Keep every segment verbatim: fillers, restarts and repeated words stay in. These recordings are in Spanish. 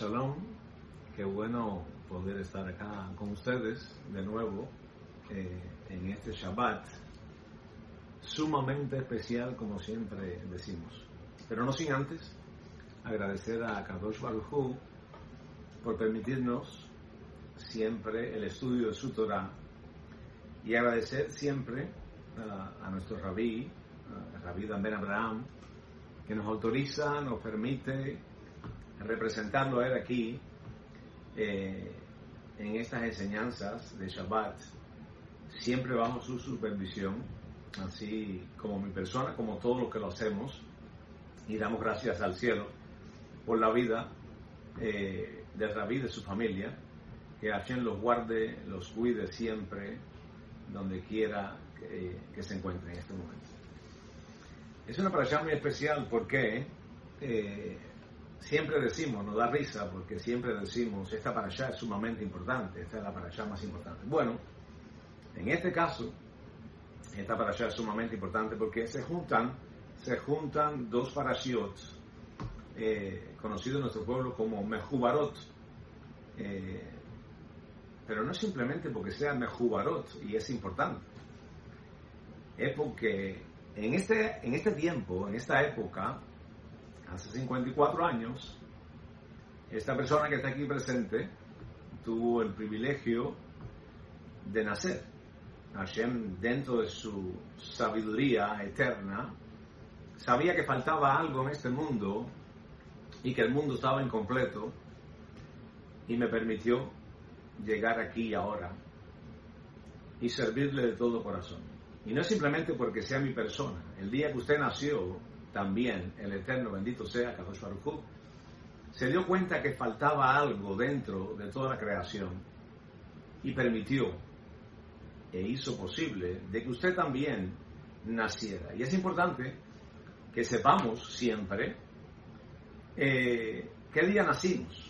Shalom, qué bueno poder estar acá con ustedes de nuevo eh, en este Shabbat sumamente especial, como siempre decimos. Pero no sin antes agradecer a Kadosh Baruj Hu por permitirnos siempre el estudio de su Torah y agradecer siempre a, a nuestro Rabí, a Rabí Dan Ben Abraham, que nos autoriza, nos permite representarlo a él aquí eh, en estas enseñanzas de Shabbat, siempre bajo su supervisión, así como mi persona, como todos los que lo hacemos, y damos gracias al cielo por la vida eh, del Rabí, de su familia, que Hashem los guarde, los cuide siempre, donde quiera que, que se encuentre en este momento. Es una parashá muy especial porque eh, siempre decimos, nos da risa porque siempre decimos, esta parashá es sumamente importante, esta es la parashá más importante. Bueno, en este caso, esta parashá es sumamente importante porque se juntan, se juntan dos parashiot, eh, conocidos en nuestro pueblo como Mejubarot, eh, pero no simplemente porque sea Mejubarot y es importante, es porque en este, en este tiempo, en esta época, hace cincuenta y cuatro años, esta persona que está aquí presente tuvo el privilegio de nacer. Hashem, dentro de su sabiduría eterna, sabía que faltaba algo en este mundo y que el mundo estaba incompleto, y me permitió llegar aquí y ahora y servirle de todo corazón. Y no es simplemente porque sea mi persona. El día que usted nació, también el Eterno, bendito sea Kadosh Baruj Hu, se dio cuenta que faltaba algo dentro de toda la creación y permitió e hizo posible de que usted también naciera. Y es importante que sepamos siempre eh, qué día nacimos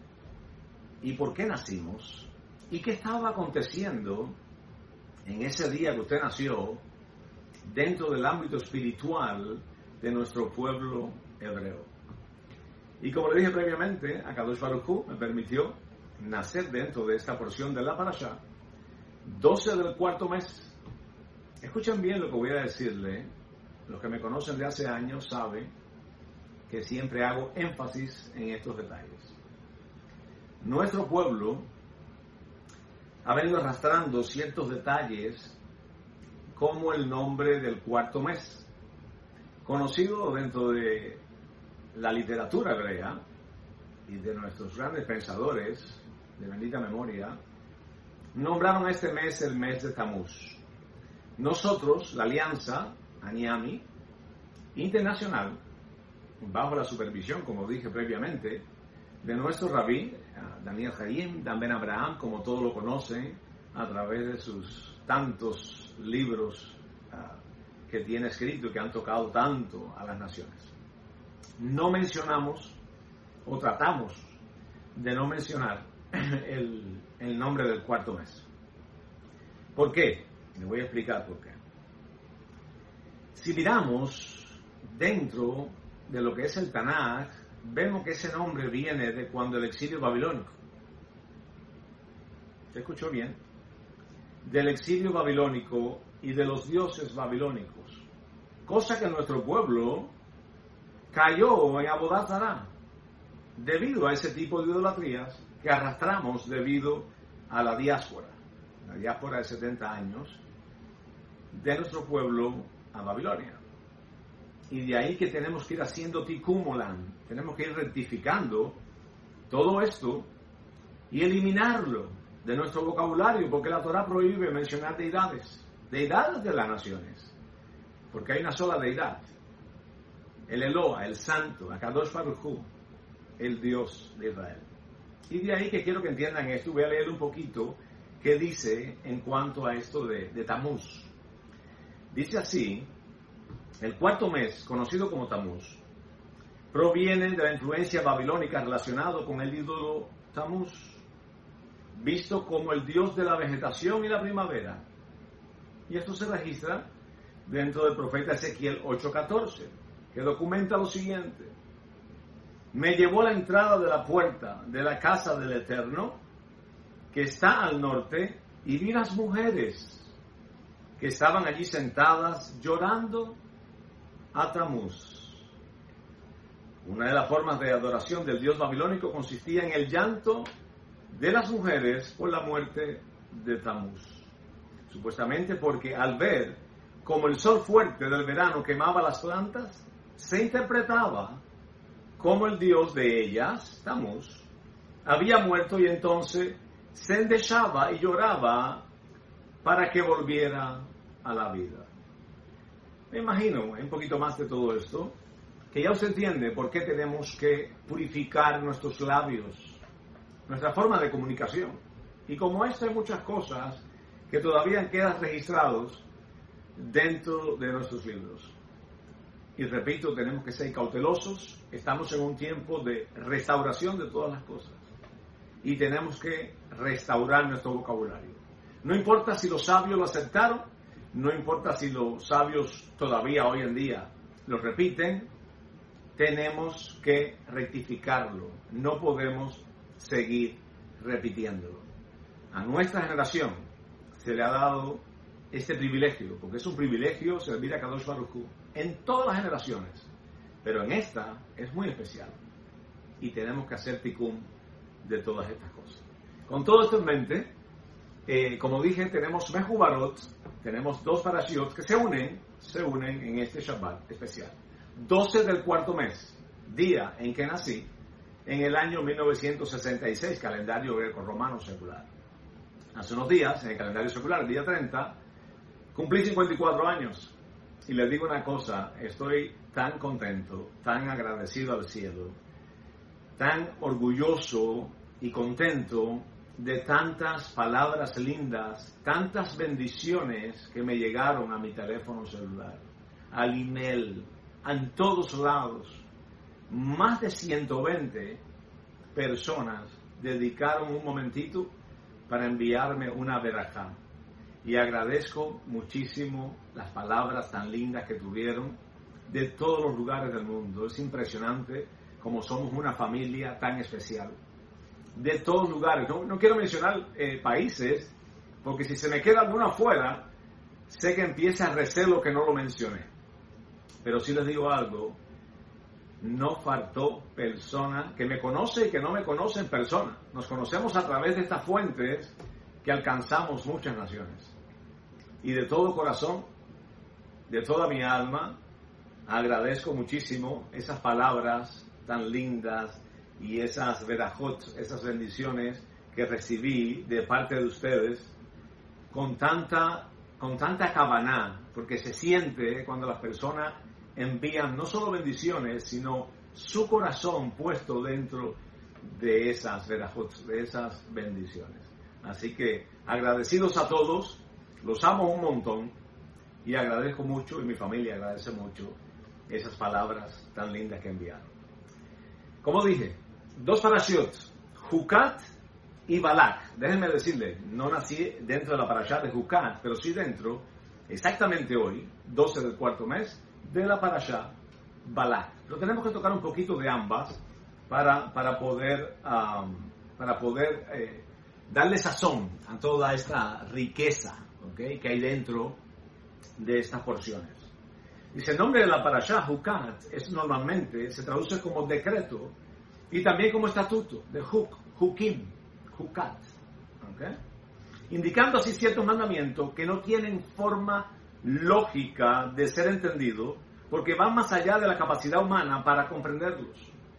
y por qué nacimos y qué estaba aconteciendo en ese día que usted nació dentro del ámbito espiritual de nuestro pueblo hebreo. Y como le dije previamente, a Kadosh Baruj Hu me permitió nacer dentro de esta porción de la parashá, doce del cuarto mes. Escuchen bien lo que voy a decirle. Los que me conocen de hace años saben que siempre hago énfasis en estos detalles. Nuestro pueblo ha venido arrastrando ciertos detalles como el nombre del cuarto mes, conocido dentro de la literatura hebrea y de nuestros grandes pensadores de bendita memoria. Nombraron este mes el mes de Tamuz. Nosotros, la Alianza Aniami Internacional, bajo la supervisión, como dije previamente, de nuestro rabí, Daniel Hayim, Dan Ben Abraham, como todos lo conocen, a través de sus tantos libros uh, que tiene escrito y que han tocado tanto a las naciones. No mencionamos, o tratamos de no mencionar, el, el nombre del cuarto mes. ¿Por qué? Le voy a explicar por qué. Si miramos dentro de lo que es el Tanaj, vemos que ese nombre viene de cuando el exilio babilónico. ¿Se escuchó bien? Del exilio babilónico y de los dioses babilónicos. Cosa que nuestro pueblo cayó en Abodá Zará debido a ese tipo de idolatrías que arrastramos debido a la diáspora. La diáspora de setenta años de nuestro pueblo a Babilonia. Y de ahí que tenemos que ir haciendo tikkun olam, tenemos que ir rectificando todo esto y eliminarlo de nuestro vocabulario, porque la Torah prohíbe mencionar deidades, deidades de las naciones, porque hay una sola deidad, el Eloa, el Santo, Akadosh Baruj Hu, el Dios de Israel. Y de ahí que quiero que entiendan esto, voy a leer un poquito qué dice en cuanto a esto de, de Tamuz. Dice así: el cuarto mes, conocido como Tamuz, proviene de la influencia babilónica relacionado con el ídolo Tamuz, visto como el dios de la vegetación y la primavera. Y esto se registra dentro del profeta Ezequiel ocho catorce, que documenta lo siguiente: me llevó a la entrada de la puerta de la casa del Eterno, que está al norte, y vi las mujeres que estaban allí sentadas llorando a Tamuz. Una de las formas de adoración del dios babilónico consistía en el llanto de las mujeres por la muerte de Tamuz. Supuestamente porque al ver como el sol fuerte del verano quemaba las plantas, se interpretaba como el dios de ellas, Tamuz, había muerto y entonces se endechaba y lloraba para que volviera a la vida. Me imagino un poquito más de todo esto, que ya usted entiende por qué tenemos que purificar nuestros labios, nuestra forma de comunicación. Y como esto hay muchas cosas que todavía quedan registrados dentro de nuestros libros. Y repito, tenemos que ser cautelosos, estamos en un tiempo de restauración de todas las cosas. Y tenemos que restaurar nuestro vocabulario. No importa si los sabios lo aceptaron, no importa si los sabios todavía hoy en día lo repiten, tenemos que rectificarlo. No podemos seguir repitiéndolo. A nuestra generación se le ha dado este privilegio, porque es un privilegio servir a Kadosh Baruj Hu en todas las generaciones, pero en esta es muy especial y tenemos que hacer tikkun de todas estas cosas. Con todo esto en mente, eh, como dije, tenemos Mehubarot, tenemos dos parashiot que se unen, se unen en este Shabbat especial. doce del cuarto mes, día en que nací, en el año mil novecientos sesenta y seis, calendario greco-romano secular. Hace unos días, en el calendario secular, el día treinta, cumplí cincuenta y cuatro años. Y les digo una cosa, estoy tan contento, tan agradecido al cielo, tan orgulloso y contento de tantas palabras lindas, tantas bendiciones que me llegaron a mi teléfono celular, al email, en todos lados. Más de ciento veinte personas dedicaron un momentito para enviarme una verajá. Y agradezco muchísimo las palabras tan lindas que tuvieron de todos los lugares del mundo. Es impresionante cómo somos una familia tan especial. De todos lugares. No, no quiero mencionar eh, países, porque si se me queda alguno afuera, sé que empieza a recelo que no lo mencioné. Pero sí les digo algo, no faltó persona que me conoce y que no me conoce en persona. Nos conocemos a través de estas fuentes que alcanzamos muchas naciones. Y de todo corazón, de toda mi alma, agradezco muchísimo esas palabras tan lindas y esas verajot, esas bendiciones que recibí de parte de ustedes con tanta, con tanta kavaná, porque se siente cuando las personas envían no solo bendiciones, sino su corazón puesto dentro de esas verajot, de esas bendiciones. Así que agradecidos a todos, los amo un montón y agradezco mucho, y mi familia agradece mucho, esas palabras tan lindas que enviaron. Como dije, dos parashiot, Jucat y Balak. Déjenme decirles, no nací dentro de la parashá de Jucat, pero sí dentro, exactamente hoy, doce del cuarto mes, de la parashá Balak. Pero tenemos que tocar un poquito de ambas para, para poder, um, para poder eh, darle sazón a toda esta riqueza, ¿okay?, que hay dentro de estas porciones. Dice, el nombre de la parashá, Jucat, es normalmente, se traduce como decreto y también como estatuto, de Juk, Jukim, Jucat, ¿okay?, indicando así ciertos mandamientos que no tienen forma lógica de ser entendido porque van más allá de la capacidad humana para comprenderlos.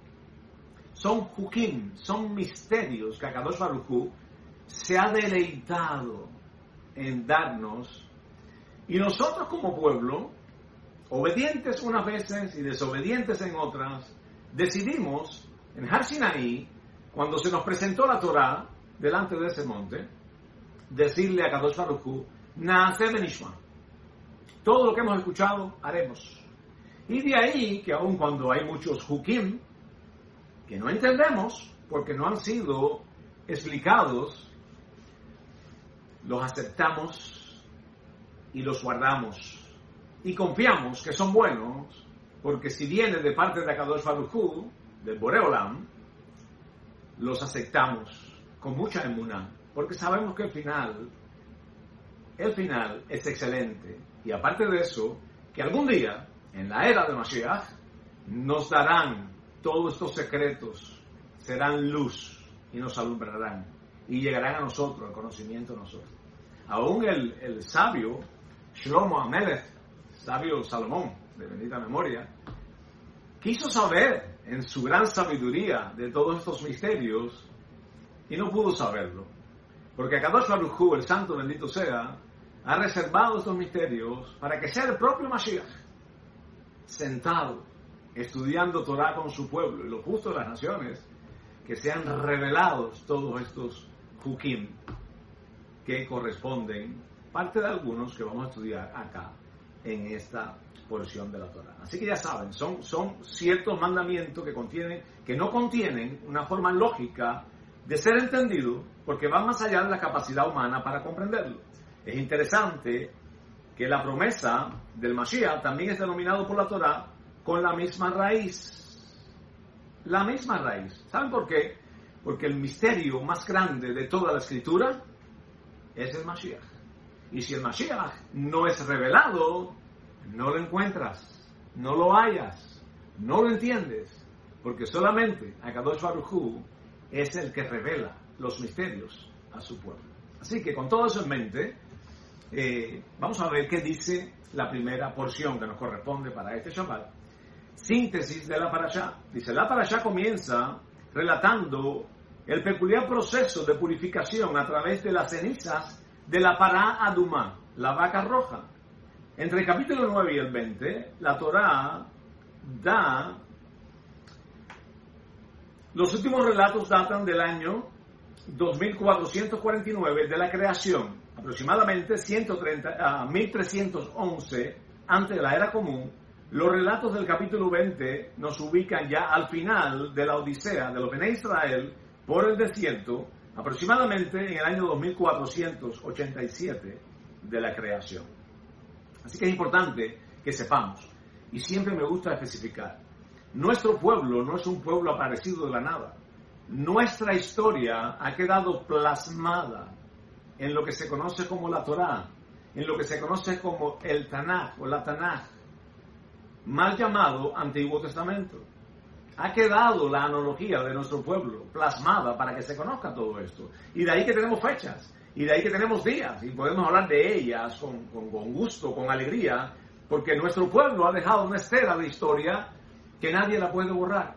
Son Jukim, son misterios que Akadosh Baruj Hu se ha deleitado en darnos, y nosotros como pueblo, obedientes unas veces y desobedientes en otras, decidimos en Har Sinaí, cuando se nos presentó la Torá delante de ese monte, decirle a Kadosh Baruj Hu, Naaseh Benishma, todo lo que hemos escuchado haremos. Y de ahí que aun cuando hay muchos Jukim que no entendemos porque no han sido explicados, los aceptamos y los guardamos y confiamos que son buenos, porque si viene de parte de Akadosh Baruj Hu, del Boré Olam, los aceptamos con mucha emuná, porque sabemos que el final, el final es excelente. Y aparte de eso, que algún día, en la era de Mashiach, nos darán todos estos secretos, serán luz y nos alumbrarán y llegarán a nosotros, al conocimiento de nosotros. Aún el, el sabio Shlomo Amelech, sabio Salomón, de bendita memoria, quiso saber en su gran sabiduría de todos estos misterios y no pudo saberlo. Porque Akadosh Baruj Hu, el santo bendito sea, ha reservado estos misterios para que sea el propio Mashiach, sentado, estudiando Torah con su pueblo y los justos de las naciones, que sean revelados todos estos hukim que corresponden, parte de algunos que vamos a estudiar acá en esta porción de la Torah. Así que ya saben, son, son ciertos mandamientos que contienen, que no contienen una forma lógica de ser entendido, porque van más allá de la capacidad humana para comprenderlo. Es interesante que la promesa del Mashiach también es denominado por la Torah con la misma raíz. La misma raíz. ¿Saben por qué? Porque el misterio más grande de toda la Escritura es el Mashiach. Y si el Mashiach no es revelado, no lo encuentras, no lo hallas, no lo entiendes, porque solamente Akadosh Baruj Hu es el que revela los misterios a su pueblo. Así que con todo eso en mente, eh, vamos a ver qué dice la primera porción que nos corresponde para este Shabbat. Síntesis de la parashá. Dice, la parashá comienza relatando el peculiar proceso de purificación a través de las cenizas de la pará adumá, la vaca roja. Entre el capítulo nueve y el veinte, la Torá da... Los últimos relatos datan del año dos mil cuatrocientos cuarenta y nueve de la creación, aproximadamente ciento treinta, uh, mil trescientos once antes de la era común. Los relatos del capítulo veinte nos ubican ya al final de la odisea de los Bnei Israel por el desierto, aproximadamente en el año dos mil cuatrocientos ochenta y siete de la creación. Así que es importante que sepamos, y siempre me gusta especificar, nuestro pueblo no es un pueblo aparecido de la nada. Nuestra historia ha quedado plasmada en lo que se conoce como la Torá, en lo que se conoce como el Tanaj o la Tanaj, mal llamado Antiguo Testamento. Ha quedado la analogía de nuestro pueblo plasmada para que se conozca todo esto. Y de ahí que tenemos fechas, y de ahí que tenemos días, y podemos hablar de ellas con, con, con gusto, con alegría, porque nuestro pueblo ha dejado una estela de historia que nadie la puede borrar.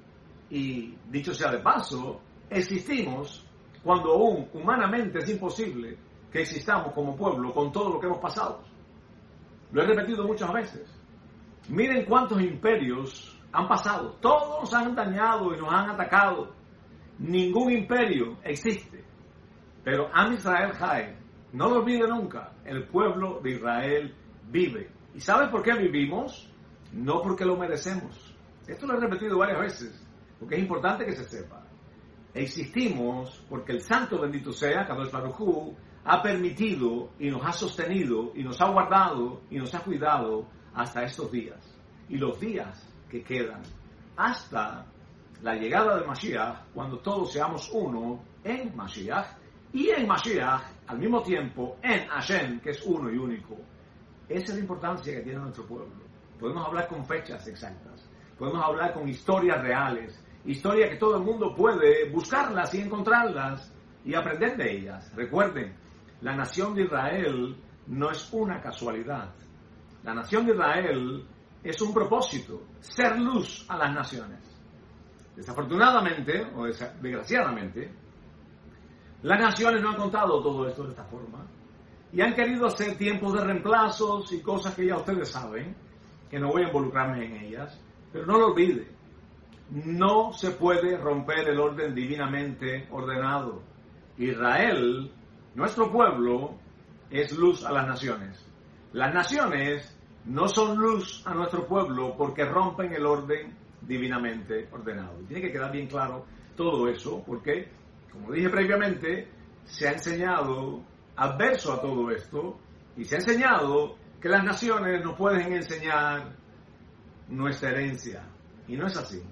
Y dicho sea de paso, existimos cuando aún humanamente es imposible que existamos como pueblo con todo lo que hemos pasado. Lo he repetido muchas veces. Miren cuántos imperios han pasado. Todos nos han dañado y nos han atacado. Ningún imperio existe. Pero Am Israel Jai, no lo olvide nunca, el pueblo de Israel vive. ¿Y saben por qué vivimos? No porque lo merecemos. Esto lo he repetido varias veces, porque es importante que se sepa. Existimos porque el santo bendito sea, Kadosh Baruj Hu, ha permitido y nos ha sostenido y nos ha guardado y nos ha cuidado hasta estos días. Y los días que quedan hasta la llegada de Mashiach, cuando todos seamos uno en Mashiach y en Mashiach, al mismo tiempo en Hashem, que es uno y único. Esa es la importancia que tiene nuestro pueblo. Podemos hablar con fechas exactas, podemos hablar con historias reales, historias que todo el mundo puede buscarlas y encontrarlas y aprender de ellas. Recuerden, la nación de Israel no es una casualidad. La nación de Israel es un propósito, ser luz a las naciones. Desafortunadamente, o desgraciadamente, las naciones no han contado todo esto de esta forma y han querido hacer tiempos de reemplazos y cosas que ya ustedes saben, que no voy a involucrarme en ellas, pero no lo olvide, no se puede romper el orden divinamente ordenado. Israel, nuestro pueblo, es luz a las naciones. Las naciones no son luz a nuestro pueblo porque rompen el orden divinamente ordenado. Tiene que quedar bien claro todo eso, porque, como dije previamente, se ha enseñado adverso a todo esto, y se ha enseñado que las naciones no pueden enseñar nuestra herencia, y no es así.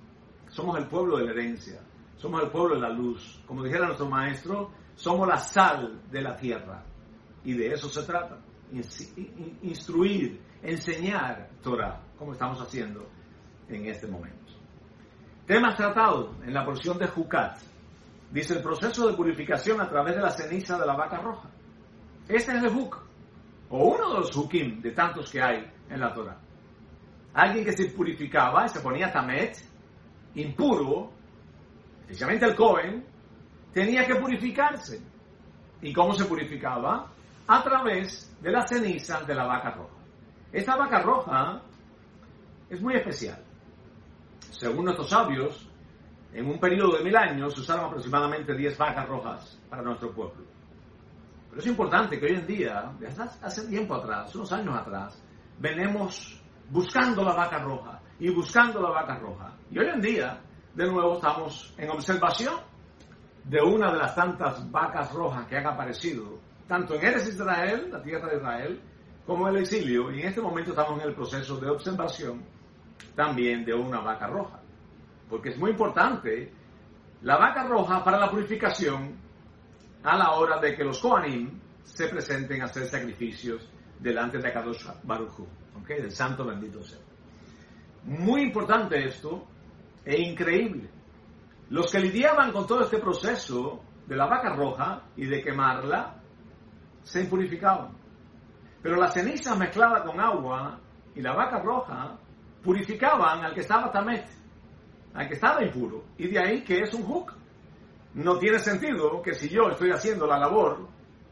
somos el pueblo de la herencia, somos el pueblo de la luz. Como dijera nuestro maestro, somos la sal de la tierra. Y de eso se trata, instruir, enseñar Torah, como estamos haciendo en este momento. Temas tratados en la porción de Jucat. Dice el proceso de purificación a través de la ceniza de la vaca roja. Este es el Juk, o uno de los Jukim, de tantos que hay en la Torah. Alguien que se purificaba y se ponía tamet, impuro, especialmente el Cohen, tenía que purificarse. ¿Y cómo se purificaba? A través de la ceniza de la vaca roja. Esta vaca roja es muy especial. Según nuestros sabios, en un periodo de mil años se usaron aproximadamente diez vacas rojas para nuestro pueblo. Pero es importante que hoy en día, desde hace tiempo atrás, unos años atrás, venimos buscando la vaca roja y buscando la vaca roja. Y hoy en día, de nuevo, estamos en observación de una de las tantas vacas rojas que han aparecido, tanto en Eretz Israel, la tierra de Israel, como en el exilio. Y en este momento estamos en el proceso de observación también de una vaca roja. Porque es muy importante la vaca roja para la purificación a la hora de que los Kohanim se presenten a hacer sacrificios delante de Akadosh Baruj Hu, ¿okay? Del santo bendito sea. Muy importante esto e increíble. Los que lidiaban con todo este proceso de la vaca roja y de quemarla se impurificaban. Pero la ceniza mezclada con agua y la vaca roja purificaban al que estaba tamet, al que estaba impuro. Y de ahí que es un Juk. No tiene sentido que si yo estoy haciendo la labor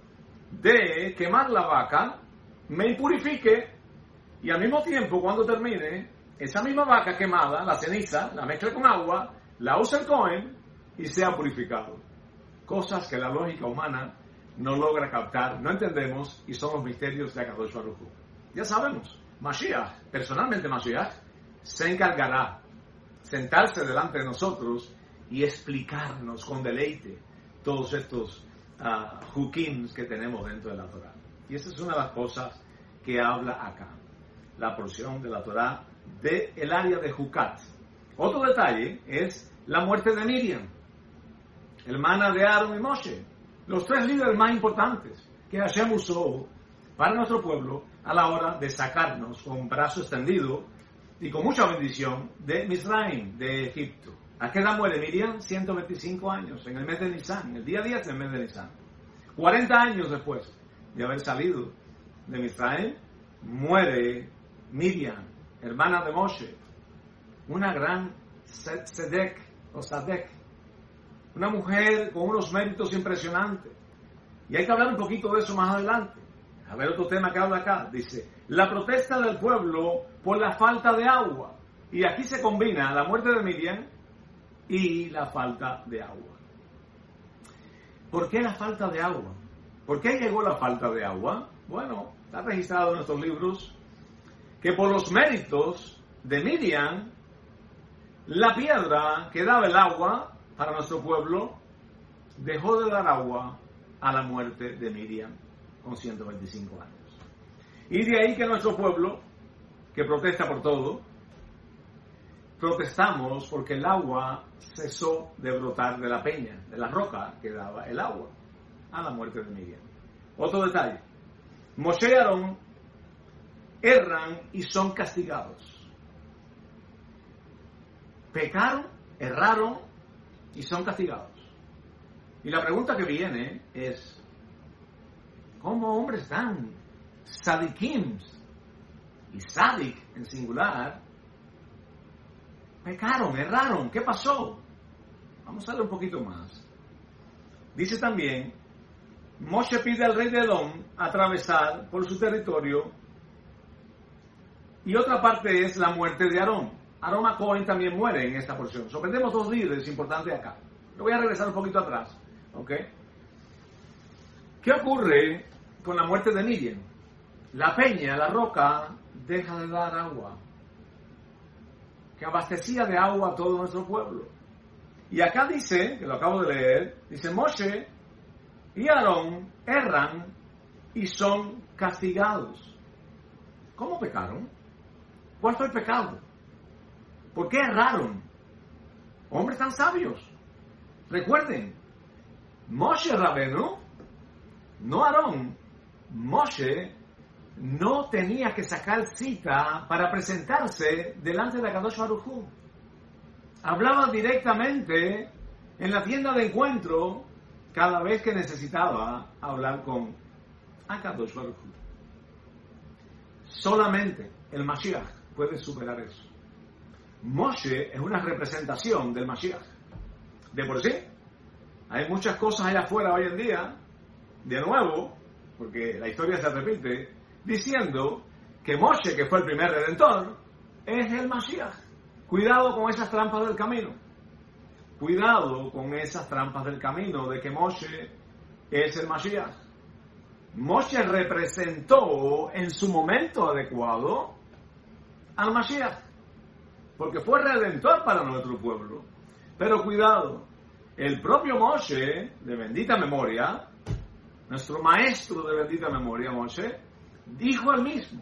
de quemar la vaca, me impurifique y al mismo tiempo, cuando termine, esa misma vaca quemada, la ceniza, la mezcla con agua, la usa el Cohen y sea purificado. Cosas que la lógica humana no logra captar, no entendemos, y son los misterios de Akadosh Baruj Hu. Ya sabemos, Mashiach, personalmente Mashiach, se encargará sentarse delante de nosotros y explicarnos con deleite todos estos uh, hukims que tenemos dentro de la Torah. Y esa es una de las cosas que habla acá, la porción de la Torah del área de Jucat. Otro detalle es la muerte de Miriam, hermana de Aarón y Moshe, los tres líderes más importantes que Hashem usó para nuestro pueblo a la hora de sacarnos con un brazo extendido y con mucha bendición de Misraim, de Egipto. ¿A qué edad muere Miriam? ciento veinticinco años, en el mes de Nisan, el día diez del mes de Nisan. cuarenta años después de haber salido de Misraim, muere Miriam, hermana de Moshe, una gran Sedek, o Sadek, una mujer con unos méritos impresionantes. Y hay que hablar un poquito de eso más adelante. A ver otro tema que habla acá. Dice, la protesta del pueblo por la falta de agua. Y aquí se combina la muerte de Miriam y la falta de agua. ¿Por qué la falta de agua? ¿Por qué llegó la falta de agua? Bueno, está registrado en nuestros libros que por los méritos de Miriam, la piedra que daba el agua para nuestro pueblo dejó de dar agua a la muerte de Miriam con ciento veinticinco años. Y de ahí que nuestro pueblo, que protesta por todo, protestamos porque el agua cesó de brotar de la peña, de la roca que daba el agua a la muerte de Miriam. Otro detalle, Moshe y Aarón erran y son castigados. Pecaron, erraron y son castigados. Y la pregunta que viene es, ¿cómo hombres tan sadikims y sadik en singular pecaron, erraron? ¿Qué pasó? Vamos a ver un poquito más. Dice también, Moshe pide al rey de Edom atravesar por su territorio, y otra parte es la muerte de Aarón. Aarón a Cohen también muere en esta porción. Sorprendemos dos líderes importantes acá. Lo voy a regresar un poquito atrás. ¿Ok? ¿Qué ocurre con la muerte de Miriam? La peña, la roca, deja de dar agua, que abastecía de agua a todo nuestro pueblo. Y acá dice, que lo acabo de leer, dice, Moshe y Aarón erran y son castigados. ¿Cómo pecaron? ¿Cuál fue el pecado? ¿Por qué erraron? hombres tan sabios. Recuerden, Moshe Rabenu, no Aarón, Moshe no tenía que sacar cita para presentarse delante de Akadosh Baruj Hu. Hablaba directamente en la tienda de encuentro cada vez que necesitaba hablar con Akadosh Baruj Hu. Solamente el Mashiach puede superar eso. Moshe es una representación del Mashiach. De por sí, hay muchas cosas allá afuera hoy en día, de nuevo, porque la historia se repite, diciendo que Moshe, que fue el primer redentor, es el Mashiach. Cuidado con esas trampas del camino. Cuidado con esas trampas del camino de que Moshe es el Mashiach. Moshe representó en su momento adecuado al Mashiach, porque fue redentor para nuestro pueblo. Pero cuidado, el propio Moshe, de bendita memoria, nuestro maestro de bendita memoria, Moshe, dijo al mismo: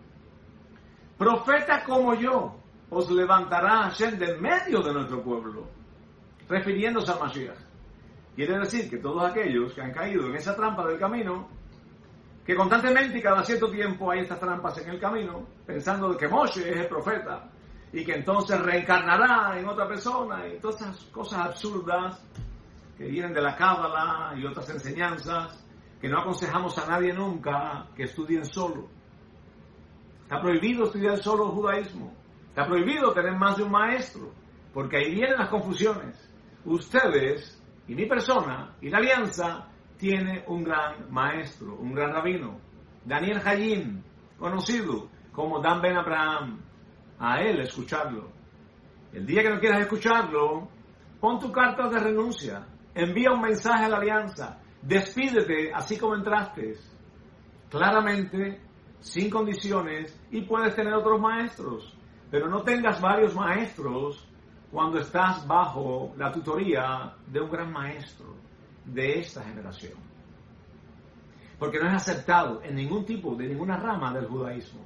profeta como yo os levantará Hashem del medio de nuestro pueblo, refiriéndose al Mashiach. Quiere decir que todos aquellos que han caído en esa trampa del camino, que constantemente y cada cierto tiempo hay estas trampas en el camino, pensando que Moshe es el profeta, y que entonces reencarnará en otra persona, y todas esas cosas absurdas que vienen de la Cábala y otras enseñanzas, que no aconsejamos a nadie nunca que estudien solo. Está prohibido estudiar solo el judaísmo. Está prohibido tener más de un maestro, porque ahí vienen las confusiones. Ustedes y mi persona y la alianza tiene un gran maestro, un gran rabino, Daniel Hayim, conocido como Dan Ben Abraham. A él escucharlo. El día que no quieras escucharlo, pon tu carta de renuncia, envía un mensaje a la alianza, despídete así como entraste, claramente, sin condiciones, y puedes tener otros maestros, pero no tengas varios maestros cuando estás bajo la tutoría de un gran maestro de esta generación, porque no es aceptado en ningún tipo, de ninguna rama del judaísmo.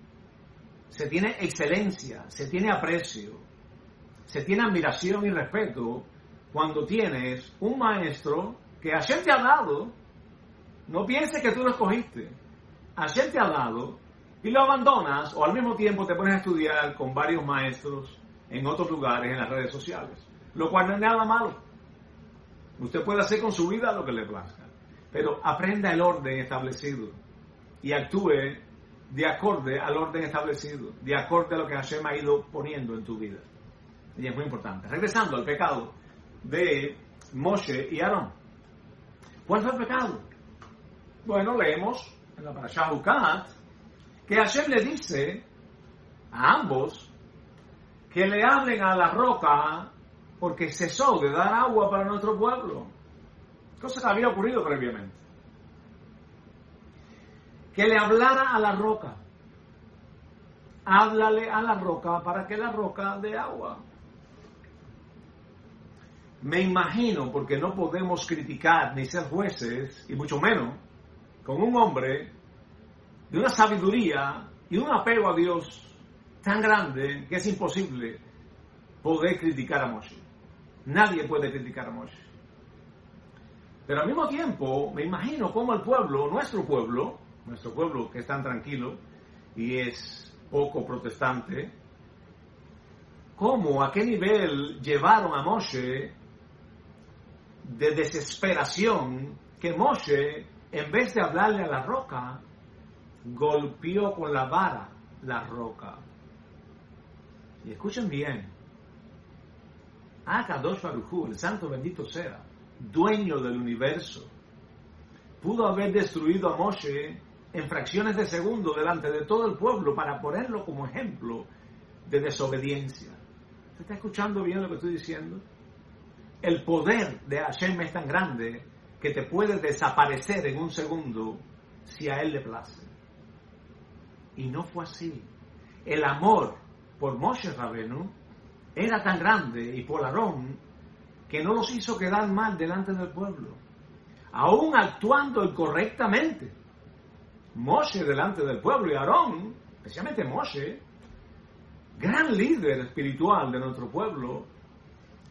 Se tiene excelencia, se tiene aprecio, se tiene admiración y respeto cuando tienes un maestro que Hashem te ha dado. No pienses que tú lo escogiste. Hashem te ha dado y lo abandonas, o al mismo tiempo te pones a estudiar con varios maestros en otros lugares, en las redes sociales, lo cual no es nada malo. Usted puede hacer con su vida lo que le plazca, pero aprenda el orden establecido y actúe de acorde al orden establecido, de acorde a lo que Hashem ha ido poniendo en tu vida. Y es muy importante. Regresando al pecado de Moshe y Aarón. ¿Cuál fue el pecado? Bueno, leemos en la Parashá Hukat que Hashem le dice a ambos que le hablen a la roca porque cesó de dar agua para nuestro pueblo. Cosa que había ocurrido previamente. Que le hablara a la roca. Háblale a la roca para que la roca dé agua. Me imagino, porque no podemos criticar ni ser jueces, y mucho menos con un hombre de una sabiduría y un apego a Dios tan grande que es imposible poder criticar a Moshe. Nadie puede criticar a Moshe. Pero al mismo tiempo, me imagino cómo el pueblo, nuestro pueblo, nuestro pueblo que es tan tranquilo y es poco protestante, cómo, a qué nivel llevaron a Moshe de desesperación, que Moshe, en vez de hablarle a la roca, golpeó con la vara la roca. Y escuchen bien, Akadosh Baruj Hu, el santo bendito sea, dueño del universo, pudo haber destruido a Moshe en fracciones de segundo delante de todo el pueblo para ponerlo como ejemplo de desobediencia. ¿Se está escuchando bien lo que estoy diciendo? El poder de Hashem es tan grande que te puede desaparecer en un segundo si a él le place. Y no fue así. El amor por Moshe Rabenu era tan grande, y por Aarón, que no los hizo quedar mal delante del pueblo, aún actuando incorrectamente. Moshe delante del pueblo, y Aarón, especialmente Moshe, gran líder espiritual de nuestro pueblo,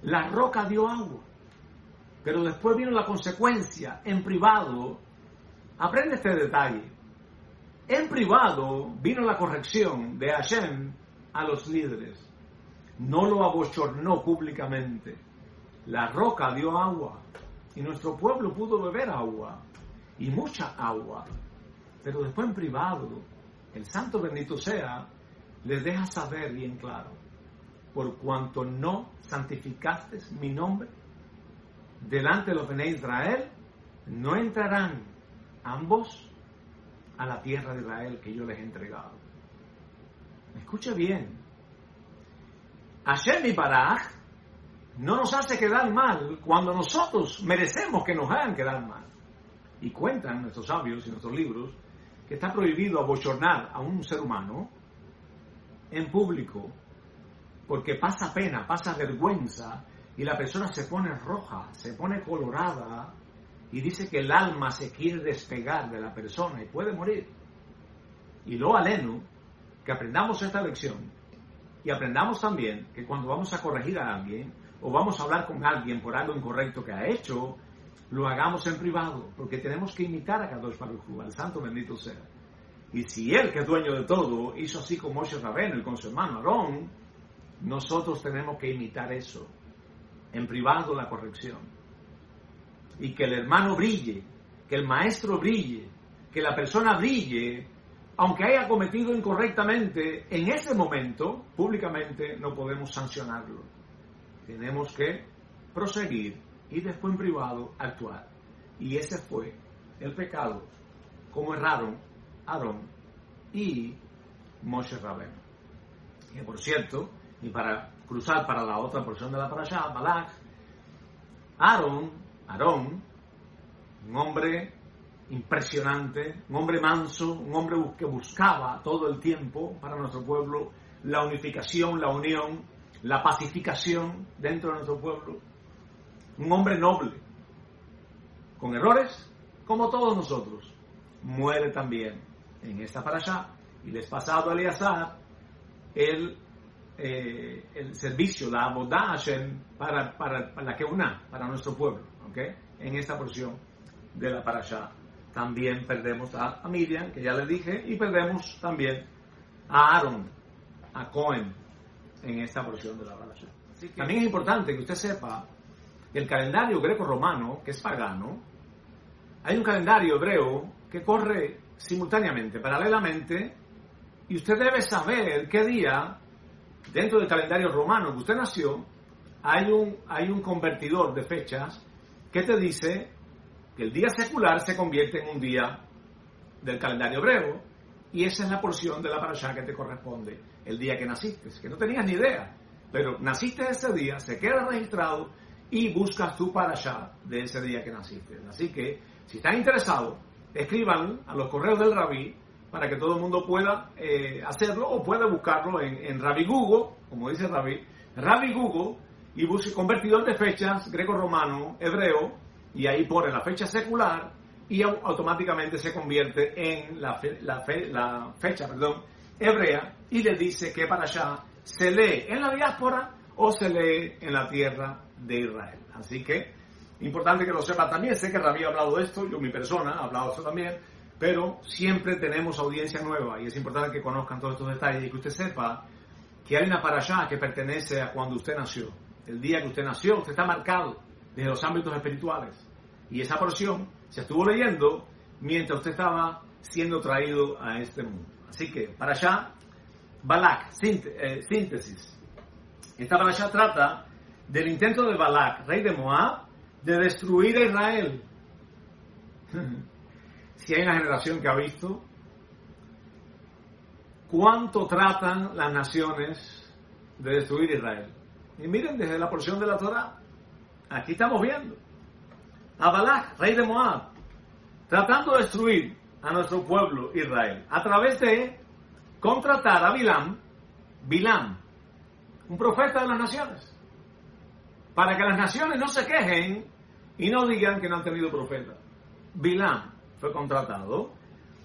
La roca dio agua. Pero después vino la consecuencia en privado. Aprende este detalle. En privado vino la corrección de Hashem a los líderes. No lo abochornó públicamente. La roca dio agua y nuestro pueblo pudo beber agua y mucha agua. Pero después en privado, el santo bendito sea, les deja saber bien claro: por cuanto no santificaste mi nombre delante de los de Israel, no entrarán ambos a la tierra de Israel que yo les he entregado. Escuche bien. Hashem y Baraj no nos hace quedar mal cuando nosotros merecemos que nos hagan quedar mal. Y cuentan nuestros sabios y nuestros libros que está prohibido abochornar a un ser humano en público porque pasa pena, pasa vergüenza y la persona se pone roja, se pone colorada y dice que el alma se quiere despegar de la persona y puede morir. Y lo aleno, que aprendamos esta lección y aprendamos también que cuando vamos a corregir a alguien o vamos a hablar con alguien por algo incorrecto que ha hecho, lo hagamos en privado, porque tenemos que imitar a Kadosh Baruj Hu, al santo bendito sea. Y si él, que es dueño de todo, hizo así con Moshe Rabbeinu y con su hermano Aarón, nosotros tenemos que imitar eso, en privado la corrección. Y que el hermano brille, que el maestro brille, que la persona brille, aunque haya cometido incorrectamente, en ese momento, públicamente, no podemos sancionarlo. Tenemos que proseguir y después en privado actuar. Y ese fue el pecado, como erraron Aarón y Moshe Rabbeinu. Que por cierto, y para cruzar para la otra porción de la parashá, Balak, Aarón, Aarón, un hombre impresionante, un hombre manso, un hombre que buscaba todo el tiempo para nuestro pueblo la unificación, la unión, la pacificación dentro de nuestro pueblo. Un hombre noble, con errores, como todos nosotros. Muere también en esta parashá, y les pasado a Eleazar el, eh, el servicio, la Avodah Hashem para, para, para la Keuná, para nuestro pueblo, ¿okay? En esta porción de la parashá. También perdemos a, a Miriam, que ya les dije, y perdemos también a Aarón, a Cohen, en esta porción de la parashá. Así que también es importante que usted sepa que el calendario greco-romano, que es pagano, hay un calendario hebreo que corre simultáneamente, paralelamente, y usted debe saber qué día, dentro del calendario romano que usted nació, hay un, hay un convertidor de fechas que te dice que el día secular se convierte en un día del calendario hebreo, y esa es la porción de la parashá que te corresponde, el día que naciste, que no tenías ni idea, pero naciste ese día, se queda registrado, y buscas tu parashá de ese día que naciste. Así que, si están interesados, escriban a los correos del Rabí, para que todo el mundo pueda eh, hacerlo, o pueda buscarlo en, en Rabbi Google, como dice Rabí, Rabbi Google, y busque convertidor de fechas, greco-romano, hebreo, y ahí pone la fecha secular, y automáticamente se convierte en la, fe, la, fe, la fecha perdón, hebrea, y le dice que parashá se lee en la diáspora o se lee en la tierra de Israel. Así que, importante que lo sepa también. Sé que Rabí ha hablado de esto, yo mi persona ha hablado de esto también, pero siempre tenemos audiencia nueva y es importante que conozcan todos estos detalles y que usted sepa que hay una parashá que pertenece a cuando usted nació. El día que usted nació, usted está marcado desde los ámbitos espirituales. Y esa porción se estuvo leyendo mientras usted estaba siendo traído a este mundo. Así que, parashá, Balak, síntesis. Esta parashá trata del intento de Balak, rey de Moab, de destruir a Israel. Si hay una generación que ha visto cuánto tratan las naciones de destruir a Israel. Y miren, desde la porción de la Torá, aquí estamos viendo a Balak, rey de Moab, tratando de destruir a nuestro pueblo Israel, a través de contratar a Bilam, Bilam, un profeta de las naciones, para que las naciones no se quejen y no digan que no han tenido profeta. Bilam fue contratado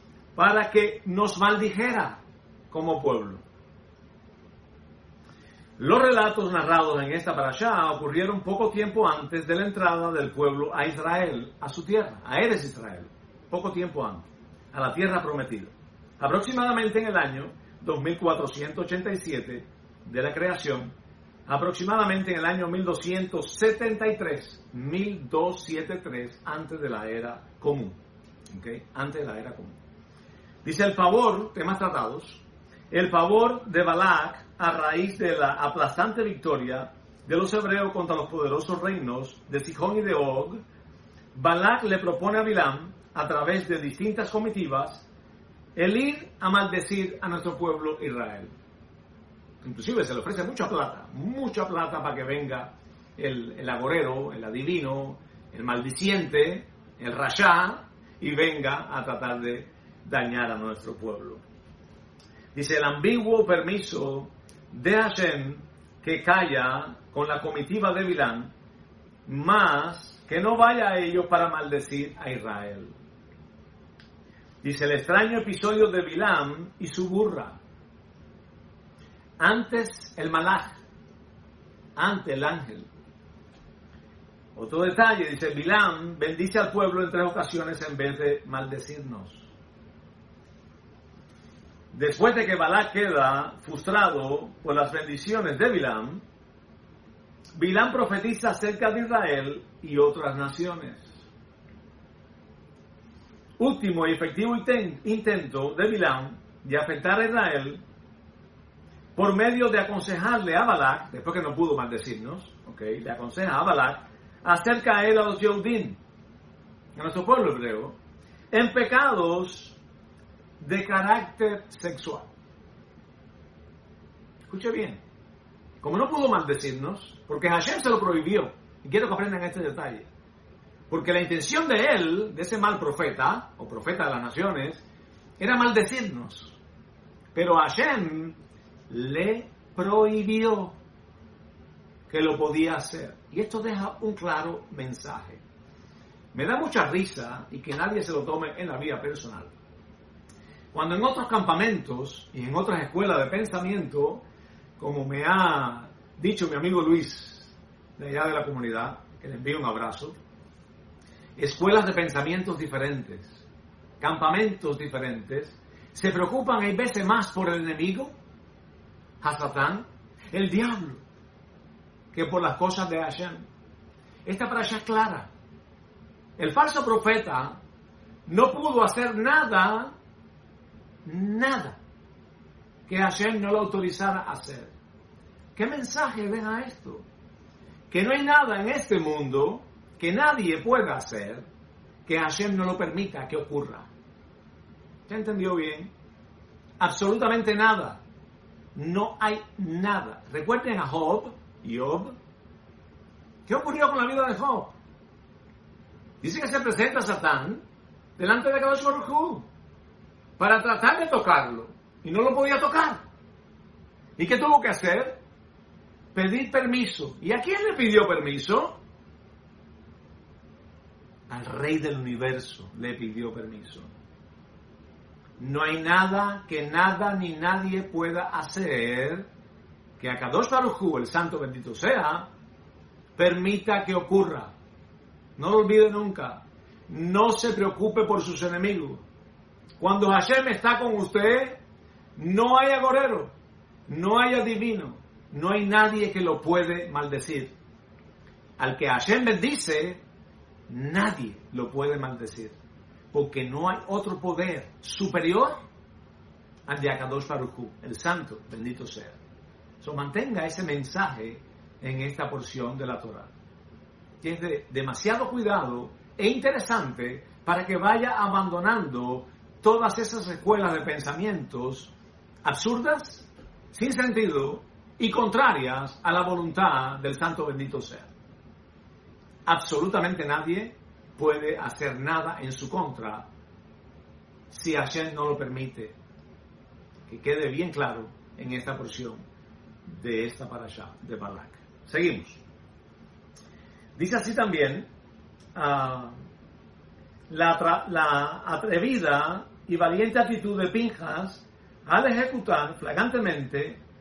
para que nos maldijera como pueblo. Los relatos narrados en esta parashá ocurrieron poco tiempo antes de la entrada del pueblo a Israel, a su tierra, a Eretz Israel, poco tiempo antes, a la tierra prometida. Aproximadamente en el año dos mil cuatrocientos ochenta y siete de la creación, aproximadamente en el año mil doscientos setenta y tres, mil doscientos setenta y tres, antes de la era común. ¿Okay? Antes de la era común. Dice el favor, temas tratados, el favor de Balac a raíz de la aplastante victoria de los hebreos contra los poderosos reinos de Sihón y de Og. Balac le propone a Bilam, a través de distintas comitivas, el ir a maldecir a nuestro pueblo Israel. Inclusive se le ofrece mucha plata, mucha plata para que venga el, el agorero, el adivino, el maldiciente, el rashá, y venga a tratar de dañar a nuestro pueblo. Dice, el ambiguo permiso de Hashem que calla con la comitiva de Bilam, más que no vaya a ellos para maldecir a Israel. Dice, el extraño episodio de Bilam y su burra. Antes el malaj, antes el ángel. Otro detalle, dice, Bilam bendice al pueblo en tres ocasiones en vez de maldecirnos. Después de que Balac queda frustrado por las bendiciones de Bilam, Bilam profetiza acerca de Israel y otras naciones. Último y efectivo intento de Bilam de afectar a Israel por medio de aconsejarle a Balac, después que no pudo maldecirnos, okay, le aconseja a Balac acerca a él a los Yehudim, a nuestro pueblo hebreo, en pecados de carácter sexual. Escuche bien, como no pudo maldecirnos, porque Hashem se lo prohibió, y quiero que aprendan este detalle, porque la intención de él, de ese mal profeta, o profeta de las naciones, era maldecirnos, pero Hashem le prohibió que lo podía hacer. Y esto deja un claro mensaje. Me da mucha risa y que nadie se lo tome en la vida personal. Cuando en otros campamentos y en otras escuelas de pensamiento, como me ha dicho mi amigo Luis, de allá de la comunidad, que le envío un abrazo, escuelas de pensamientos diferentes, campamentos diferentes, se preocupan hay veces más por el enemigo, Hasatán, el diablo, que por las cosas de Hashem. Esta parasha es clara. El falso profeta no pudo hacer nada, nada, que Hashem no lo autorizara a hacer. ¿Qué mensaje deja esto? Que no hay nada en este mundo que nadie pueda hacer que Hashem no lo permita que ocurra. ¿Se entendió bien? Absolutamente nada. No hay nada. Recuerden a Job, Job. ¿Qué ocurrió con la vida de Job? Dice que se presenta Satán delante de Kadosh Baruj Hu para tratar de tocarlo y no lo podía tocar. ¿Y qué tuvo que hacer? Pedir permiso. ¿Y a quién le pidió permiso? Al Rey del Universo le pidió permiso. No hay nada que nada ni nadie pueda hacer que a Kadosh Baruj Hu, el Santo bendito sea, permita que ocurra. No lo olvide nunca. No se preocupe por sus enemigos. Cuando Hashem está con usted, no hay agorero, no hay adivino, no hay nadie que lo puede maldecir. Al que Hashem bendice, nadie lo puede maldecir. Porque no hay otro poder superior al de Akadosh Baruj Hu, el Santo, bendito sea. So, mantenga ese mensaje en esta porción de la Torah. Que es de demasiado cuidado e interesante para que vaya abandonando todas esas escuelas de pensamientos absurdas, sin sentido y contrarias a la voluntad del Santo bendito sea. Absolutamente nadie puede hacer nada en su contra si Hashem no lo permite. Que quede bien claro en esta porción de esta parashá de Balak. Seguimos. Dice así también uh, la, la atrevida y valiente actitud de Pinjas al ejecutar flagrantemente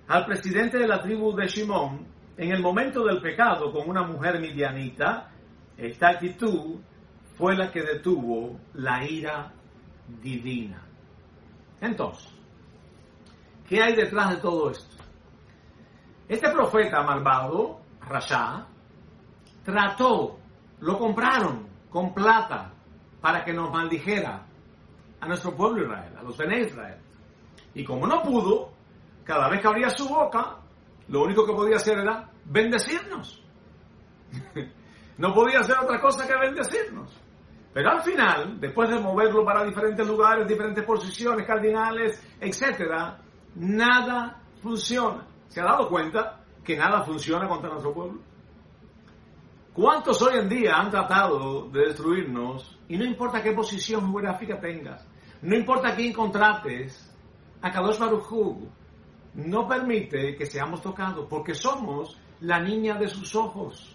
al presidente de la tribu de Shimón, en el momento del pecado con una mujer midianita, esta actitud fue la que detuvo la ira divina. Entonces, ¿qué hay detrás de todo esto? Este profeta malvado, Rasha, trató, lo compraron con plata para que nos maldijera a nuestro pueblo Israel, a los Bené Israel. Y como no pudo, cada vez que abría su boca, lo único que podía hacer era bendecirnos. No podía hacer otra cosa que bendecirnos. Pero al final, después de moverlo para diferentes lugares, diferentes posiciones cardinales, etcétera, nada funciona. ¿Se ha dado cuenta que nada funciona contra nuestro pueblo? ¿Cuántos hoy en día han tratado de destruirnos? Y no importa qué posición geográfica tengas, no importa quién contrates, Akadosh Baruj Hu no permite que seamos tocados, porque somos la niña de sus ojos.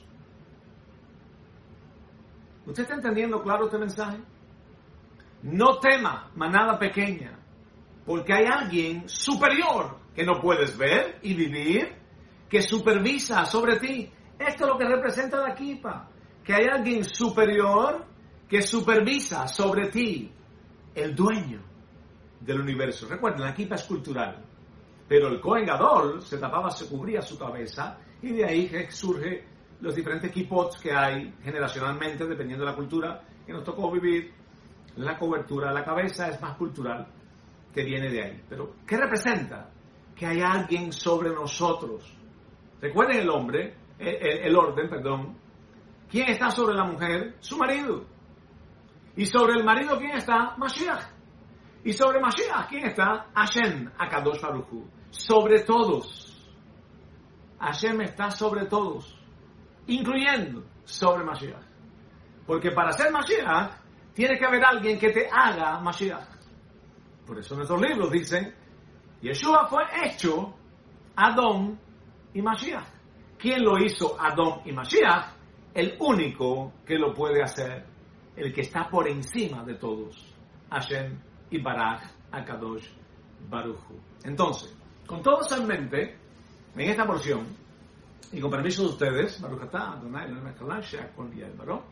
¿Usted está entendiendo claro este mensaje? No tema, manada pequeña, porque hay alguien superior que no puedes ver y vivir, que supervisa sobre ti. Esto es lo que representa la kippah, que hay alguien superior que supervisa sobre ti, el dueño del universo. Recuerden, la kippah es cultural, pero el Kohen Gadol se tapaba, se cubría su cabeza, y de ahí que surge los diferentes kippot que hay generacionalmente, dependiendo de la cultura que nos tocó vivir. La cobertura de la cabeza es más cultural, que viene de ahí. Pero, ¿qué representa? Que hay alguien sobre nosotros. Recuerden el hombre, el, el orden, perdón. ¿Quién está sobre la mujer? Su marido. Y sobre el marido, ¿quién está? Mashiach. Y sobre Mashiach, ¿quién está? Hashem, Akadosh Baruj Hu. Sobre todos. Hashem está sobre todos, incluyendo sobre Mashiach. Porque para ser Mashiach, tiene que haber alguien que te haga Mashiach. Por eso nuestros libros dicen, Yeshua fue hecho Adón y Mashiach. ¿Quién lo hizo Adón y Mashiach? El único que lo puede hacer, el que está por encima de todos, Hashem y Baraj Akadosh Baruj Hu. Entonces, con todo eso en mente, en esta porción, y con permiso de ustedes, Baruch atah Adonai Eloheinu melech haolam she'akol nהיה baro.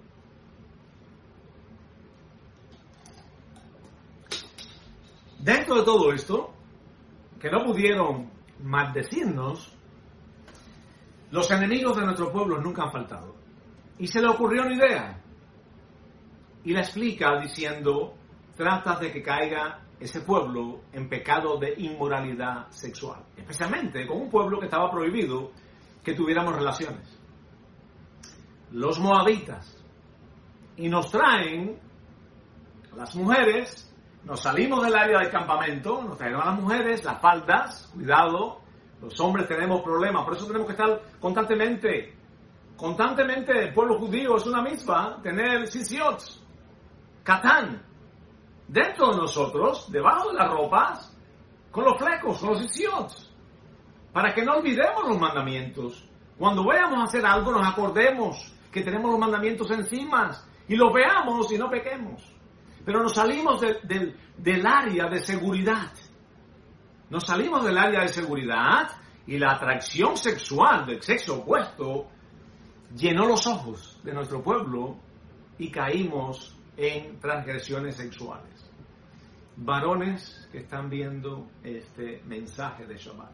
Dentro de todo esto, que no pudieron maldecirnos, los enemigos de nuestro pueblo nunca han faltado. Y se le ocurrió una idea. Y la explica diciendo, trata de que caiga ese pueblo en pecado de inmoralidad sexual. Especialmente con un pueblo que estaba prohibido que tuviéramos relaciones. Los moabitas. Y nos traen las mujeres. Nos salimos del área del campamento, nos trajeron a las mujeres, las faldas, cuidado, los hombres tenemos problemas, por eso tenemos que estar constantemente, constantemente, el pueblo judío es una misma, tener sisiot, katán, dentro de nosotros, debajo de las ropas, con los flecos, con los sisiot, para que no olvidemos los mandamientos. Cuando vayamos a hacer algo, nos acordemos que tenemos los mandamientos encima, y los veamos y no pequemos. Pero nos salimos de, de, del área de seguridad. Nos salimos del área de seguridad y la atracción sexual del sexo opuesto llenó los ojos de nuestro pueblo y caímos en transgresiones sexuales. Varones que están viendo este mensaje de Shabbat.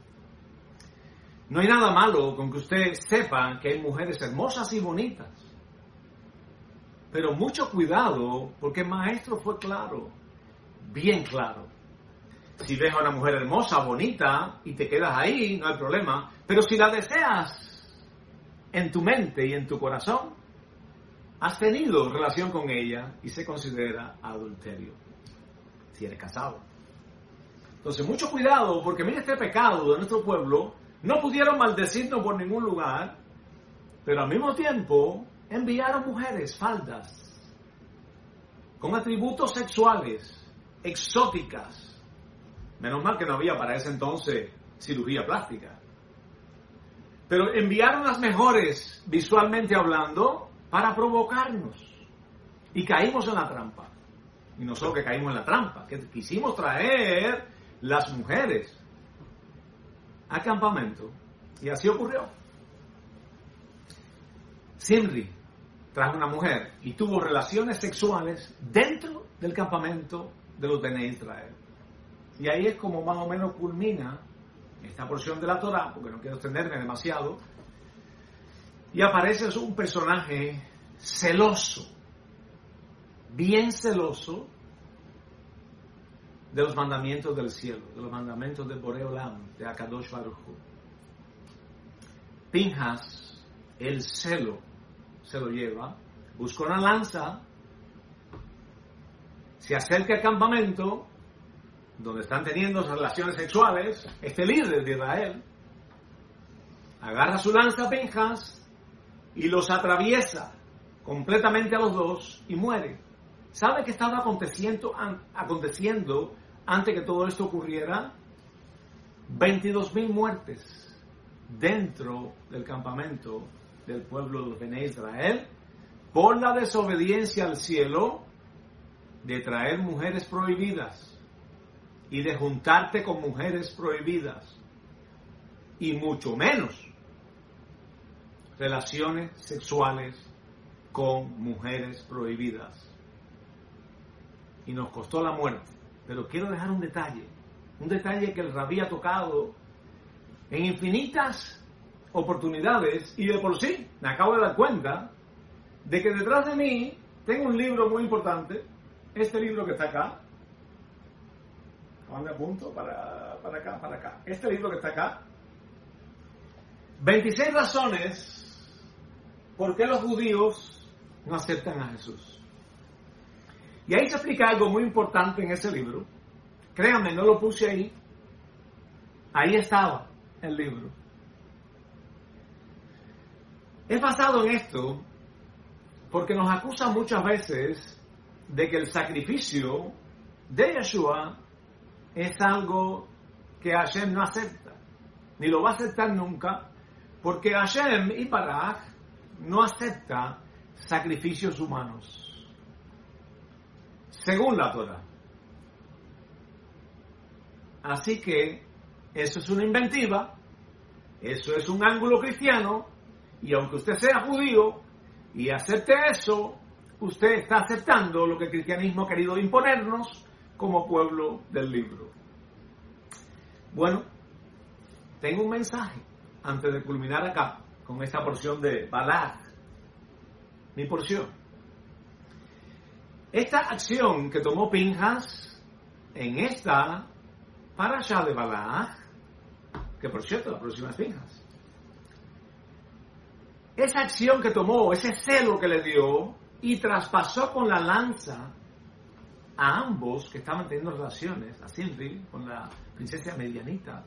No hay nada malo con que usted sepa que hay mujeres hermosas y bonitas. Pero mucho cuidado, porque el maestro fue claro, bien claro. Si ves a una mujer hermosa, bonita, y te quedas ahí, no hay problema. Pero si la deseas en tu mente y en tu corazón, has tenido relación con ella y se considera adulterio, si eres casado. Entonces, mucho cuidado, porque mira este pecado de nuestro pueblo, no pudieron maldecirnos por ningún lugar, pero al mismo tiempo enviaron mujeres faldas con atributos sexuales exóticas. Menos mal que no había para ese entonces cirugía plástica. Pero enviaron las mejores visualmente hablando para provocarnos. Y caímos en la trampa. Y no solo que caímos en la trampa, que quisimos traer las mujeres al campamento, y así ocurrió. Zimri trajo una mujer y tuvo relaciones sexuales dentro del campamento de los Bene Israel. Y ahí es como más o menos culmina esta porción de la Torá, porque no quiero extenderme demasiado, y aparece un personaje celoso, bien celoso, de los mandamientos del cielo, de los mandamientos de Borei Olam, de Akadosh Baruj Hu. Pinhas, el celo, se lo lleva, busca una lanza, se acerca al campamento, donde están teniendo relaciones sexuales, este líder de Israel, agarra su lanza Pinhas y los atraviesa completamente a los dos y muere. ¿Sabe qué estaba aconteciendo, aconteciendo antes que todo esto ocurriera? veintidós mil muertes dentro del campamento del pueblo de Bene Israel por la desobediencia al cielo de traer mujeres prohibidas y de juntarte con mujeres prohibidas, y mucho menos relaciones sexuales con mujeres prohibidas. Y nos costó la muerte. Pero quiero dejar un detalle, un detalle que el rabí ha tocado en infinitas oportunidades, y de por sí me acabo de dar cuenta de que detrás de mí tengo un libro muy importante, este libro que está acá. ¿Dónde apunto? Para, para acá, para acá. Este libro que está acá. veintiséis razones por qué los judíos no aceptan a Jesús. Y ahí se explica algo muy importante en ese libro. Créanme, no lo puse ahí. Ahí estaba el libro. Es basado en esto porque nos acusan muchas veces de que el sacrificio de Yeshua es algo que Hashem no acepta, ni lo va a aceptar nunca, porque Hashem y Baraj no acepta sacrificios humanos, según la Torah. Así que eso es una inventiva, eso es un ángulo cristiano, y aunque usted sea judío y acepte eso, usted está aceptando lo que el cristianismo ha querido imponernos como pueblo del libro. Bueno, tengo un mensaje antes de culminar acá con esta porción de Balak, mi porción. Esta acción que tomó Pinhas en esta parasha de Balak, que por cierto la próxima es Pinhas, esa acción que tomó, ese celo que le dio y traspasó con la lanza a ambos que estaban teniendo relaciones, a Zimri con la princesa medianita,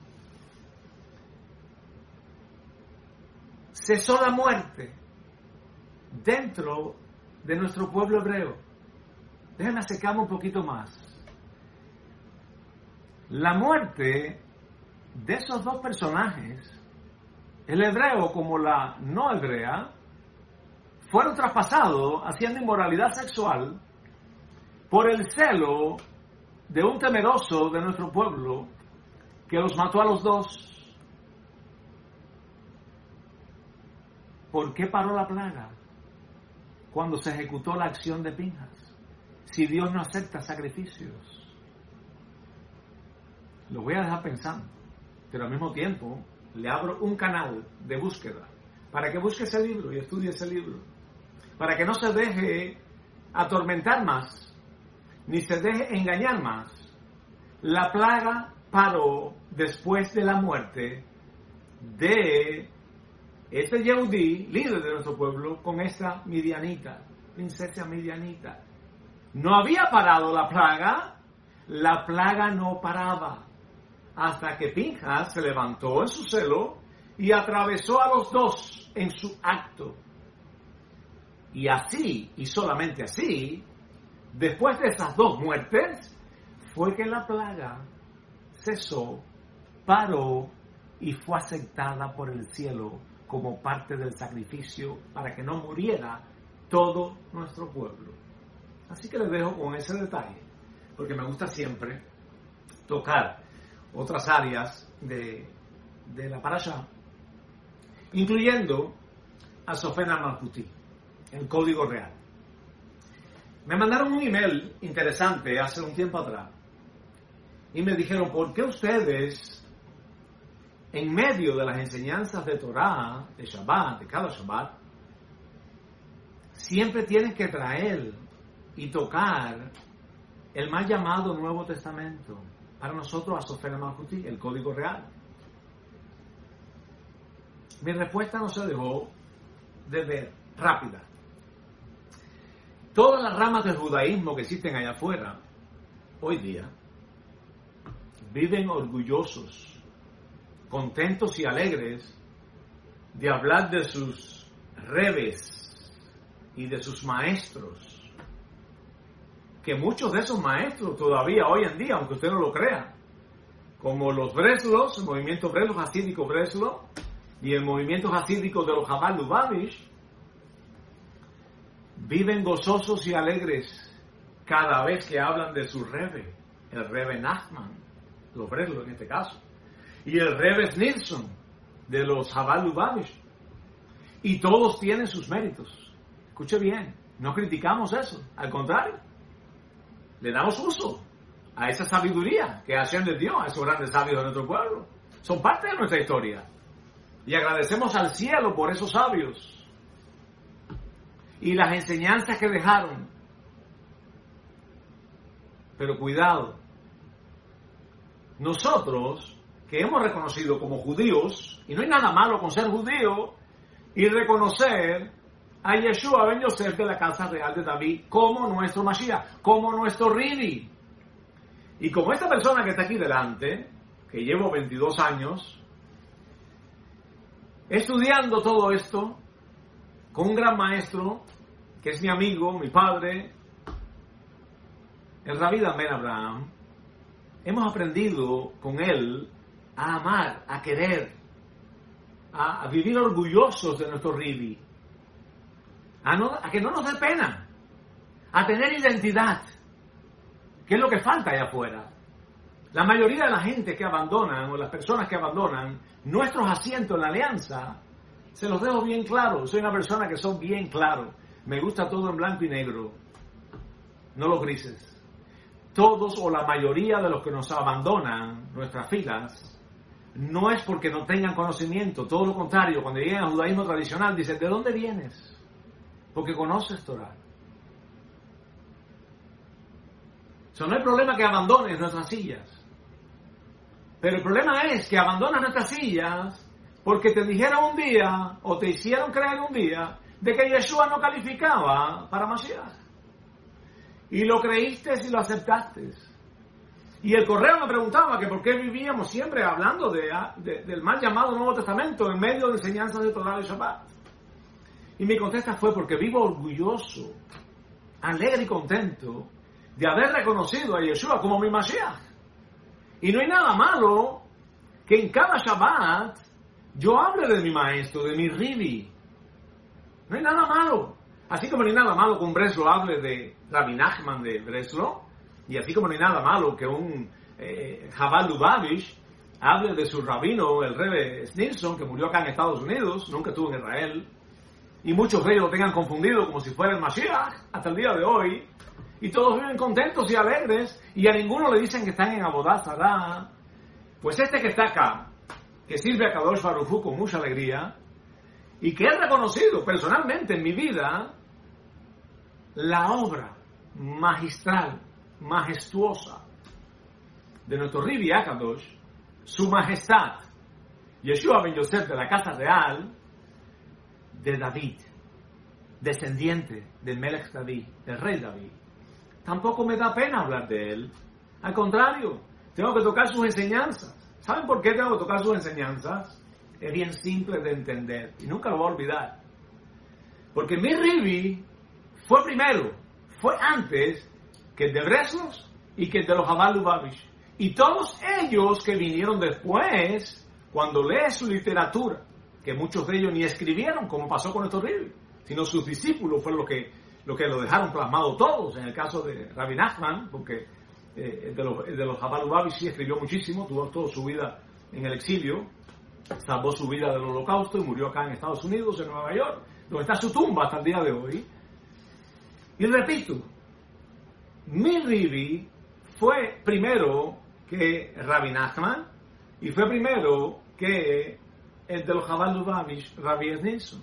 cesó la muerte dentro de nuestro pueblo hebreo. Déjenme acercarme un poquito más. La muerte de esos dos personajes, el hebreo como la no hebrea, fueron traspasados haciendo inmoralidad sexual por el celo de un temeroso de nuestro pueblo que los mató a los dos. ¿Por qué paró la plaga cuando se ejecutó la acción de Pinhas? Si Dios no acepta sacrificios. Lo voy a dejar pensando, pero al mismo tiempo le abro un canal de búsqueda para que busque ese libro y estudie ese libro, para que no se deje atormentar más, ni se deje engañar más. La plaga paró después de la muerte de este Yehudí, líder de nuestro pueblo, con esta midianita, princesa midianita. No había parado la plaga, la plaga no paraba, hasta que Pinhas se levantó en su celo y atravesó a los dos en su acto. Y así, y solamente así, después de esas dos muertes, fue que la plaga cesó, paró y fue aceptada por el cielo como parte del sacrificio para que no muriera todo nuestro pueblo. Así que les dejo con ese detalle, porque me gusta siempre tocar otras áreas de, de la parasha, incluyendo a Sofer HaMalkuti, el código real. Me mandaron un email interesante hace un tiempo atrás y me dijeron, ¿por qué ustedes, en medio de las enseñanzas de Torah, de Shabbat, de cada Shabbat, siempre tienen que traer y tocar el mal llamado Nuevo Testamento? Para nosotros, a Sofer HaMalkuti, el código real. Mi respuesta no se dejó de ver, rápida. Todas las ramas del judaísmo que existen allá afuera, hoy día, viven orgullosos, contentos y alegres de hablar de sus rebes y de sus maestros. Que muchos de esos maestros todavía hoy en día, aunque usted no lo crea, como los Breslos, el movimiento Breslo, hasídico Breslo, y el movimiento hasídico de los Chabad Lubavitch, viven gozosos y alegres cada vez que hablan de su Rebbe, el Rebbe Nachman, los Breslos en este caso, y el Rebbe Nilsson de los Chabad Lubavitch, y todos tienen sus méritos. Escuche bien, no criticamos eso, al contrario, le damos uso a esa sabiduría que Hashem les dio a esos grandes sabios de nuestro pueblo. Son parte de nuestra historia. Y agradecemos al cielo por esos sabios y las enseñanzas que dejaron. Pero cuidado, nosotros que hemos reconocido como judíos, y no hay nada malo con ser judío, y reconocer a Yeshua ben Yosef de la casa real de David como nuestro Mashiach, como nuestro Ribi. Y como esta persona que está aquí delante, que llevo veintidós años, estudiando todo esto con un gran maestro, que es mi amigo, mi padre, el Rabbi Dan Ben Abraham, hemos aprendido con él a amar, a querer, a, a vivir orgullosos de nuestro Ribi, a, no, a que no nos dé pena, a tener identidad, que es lo que falta allá afuera. La mayoría de la gente que abandonan, o las personas que abandonan nuestros asientos en la alianza, se los dejo bien claro. Soy una persona que soy bien claro. Me gusta todo en blanco y negro, no los grises. Todos o la mayoría de los que nos abandonan nuestras filas, no es porque no tengan conocimiento, todo lo contrario. Cuando llegan al judaísmo tradicional, dicen, ¿de dónde vienes? Porque conoces Torah. O sea, no hay problema que abandones nuestras sillas. Pero el problema es que abandonas nuestras sillas porque te dijeron un día, o te hicieron creer un día, de que Yeshua no calificaba para Mashiach. Y lo creíste y lo aceptaste. Y el correo me preguntaba que por qué vivíamos siempre hablando de, de, del mal llamado Nuevo Testamento en medio de enseñanzas de Torah y Shabbat. Y mi contesta fue porque vivo orgulloso, alegre y contento de haber reconocido a Yeshua como mi Mashiach. Y no hay nada malo que en cada Shabbat yo hable de mi maestro, de mi Ribi. No hay nada malo. Así como no hay nada malo que un Breslo hable de Rabbi Nachman de Breslo, y así como no hay nada malo que un eh, Chabad Lubavitch hable de su rabino, el Rebbe Nilsson, que murió acá en Estados Unidos, nunca estuvo en Israel, y muchos de ellos lo tengan confundido como si fuera el Mashiach hasta el día de hoy, y todos viven contentos y alegres, y a ninguno le dicen que están en Abodá Zará. Pues este que está acá, que sirve a Kadosh Baruj Hu con mucha alegría, y que he reconocido personalmente en mi vida la obra magistral, majestuosa de nuestro Ribi Akadosh, su majestad, Yeshua ben Yosef de la casa real de David, descendiente del Melech David, del rey David. Tampoco me da pena hablar de él. Al contrario, tengo que tocar sus enseñanzas. ¿Saben por qué tengo que tocar sus enseñanzas? Es bien simple de entender y nunca lo voy a olvidar. Porque mi Ribi fue primero, fue antes que el de Breslos y que el de los Chabad Lubavitch. Y todos ellos que vinieron después, cuando lees su literatura, que muchos de ellos ni escribieron, como pasó con estos Ribi, sino sus discípulos fueron los que, los que lo dejaron plasmado todos. En el caso de Rabbi Nachman, porque eh, el de los, el de los Chabad Lubavitch sí escribió muchísimo, tuvo toda su vida en el exilio, salvó su vida del holocausto y murió acá en Estados Unidos, en Nueva York, donde está su tumba hasta el día de hoy. Y repito, mi Rivi fue primero que Rabbi Nachman y fue primero que el de los Chabad Lubavitch, Rabbi Nielsen.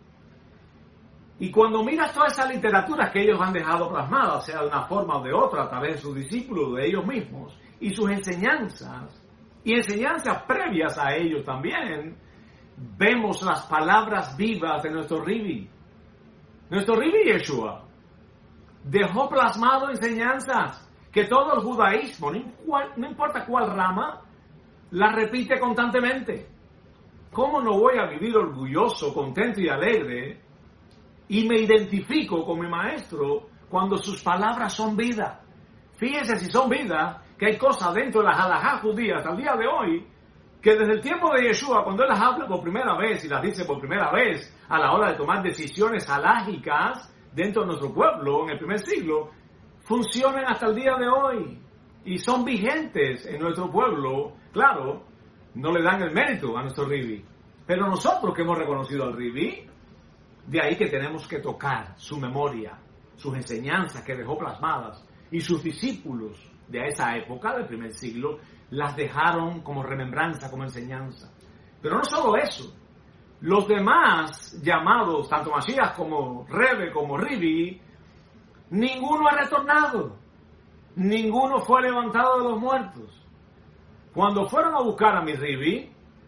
Y cuando miras toda esa literatura que ellos han dejado plasmada, sea de una forma o de otra, a través de sus discípulos, de ellos mismos, y sus enseñanzas, y enseñanzas previas a ellos también, vemos las palabras vivas de nuestro Rivi. Nuestro Rivi Yeshua dejó plasmado enseñanzas que todo el judaísmo, no importa cuál rama, las repite constantemente. ¿Cómo no voy a vivir orgulloso, contento y alegre y me identifico con mi maestro cuando sus palabras son vida? Fíjense si son vida, que hay cosas dentro de las halajá judías al día de hoy, que desde el tiempo de Yeshua, cuando él las habla por primera vez y las dice por primera vez a la hora de tomar decisiones halágicas dentro de nuestro pueblo en el primer siglo, funcionan hasta el día de hoy y son vigentes en nuestro pueblo. Claro, no le dan el mérito a nuestro Rivi, pero nosotros que hemos reconocido al Rivi, de ahí que tenemos que tocar su memoria, sus enseñanzas que dejó plasmadas, y sus discípulos de esa época, del primer siglo, las dejaron como remembranza, como enseñanza. Pero no solo eso, los demás llamados, tanto Mashiach como Rebe, como Rivi, ninguno ha retornado, ninguno fue levantado de los muertos. Cuando fueron a buscar a mi Rivi,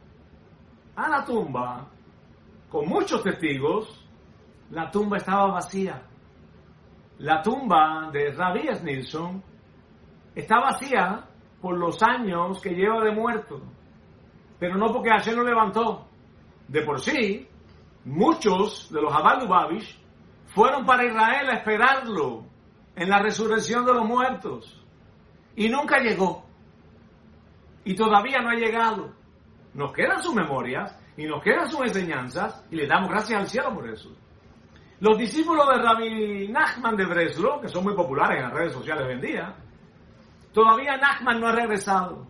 a la tumba, con muchos testigos, la tumba estaba vacía. La tumba de Rabbi Nielsen está vacía por los años que lleva de muerto, pero no porque Hashem lo levantó. De por sí, muchos de los Chabad Lubavitch fueron para Israel a esperarlo en la resurrección de los muertos, y nunca llegó, y todavía no ha llegado. Nos quedan sus memorias y nos quedan sus enseñanzas, y le damos gracias al cielo por eso. Los discípulos de Rabbi Nachman de Breslau, que son muy populares en las redes sociales hoy en día, todavía Nachman no ha regresado.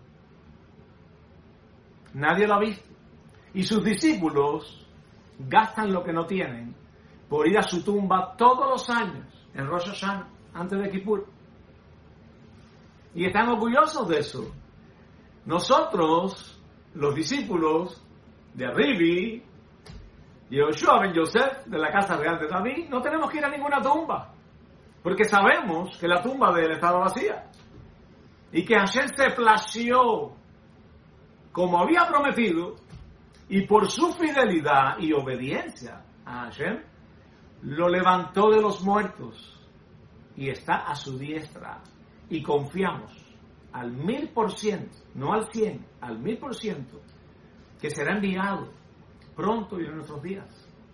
Nadie lo ha visto. Y sus discípulos gastan lo que no tienen por ir a su tumba todos los años, en Rosh Hashanah, antes de Kippur. Y están orgullosos de eso. Nosotros, los discípulos de Rivi, Yoshua ben Yosef, de la casa real de David, no tenemos que ir a ninguna tumba, porque sabemos que la tumba de él estaba vacía, y que Hashem se plació, como había prometido, y por su fidelidad y obediencia a Hashem, lo levantó de los muertos, y está a su diestra, y confiamos al mil por ciento, no al cien, al mil por ciento, que será enviado pronto y en nuestros días.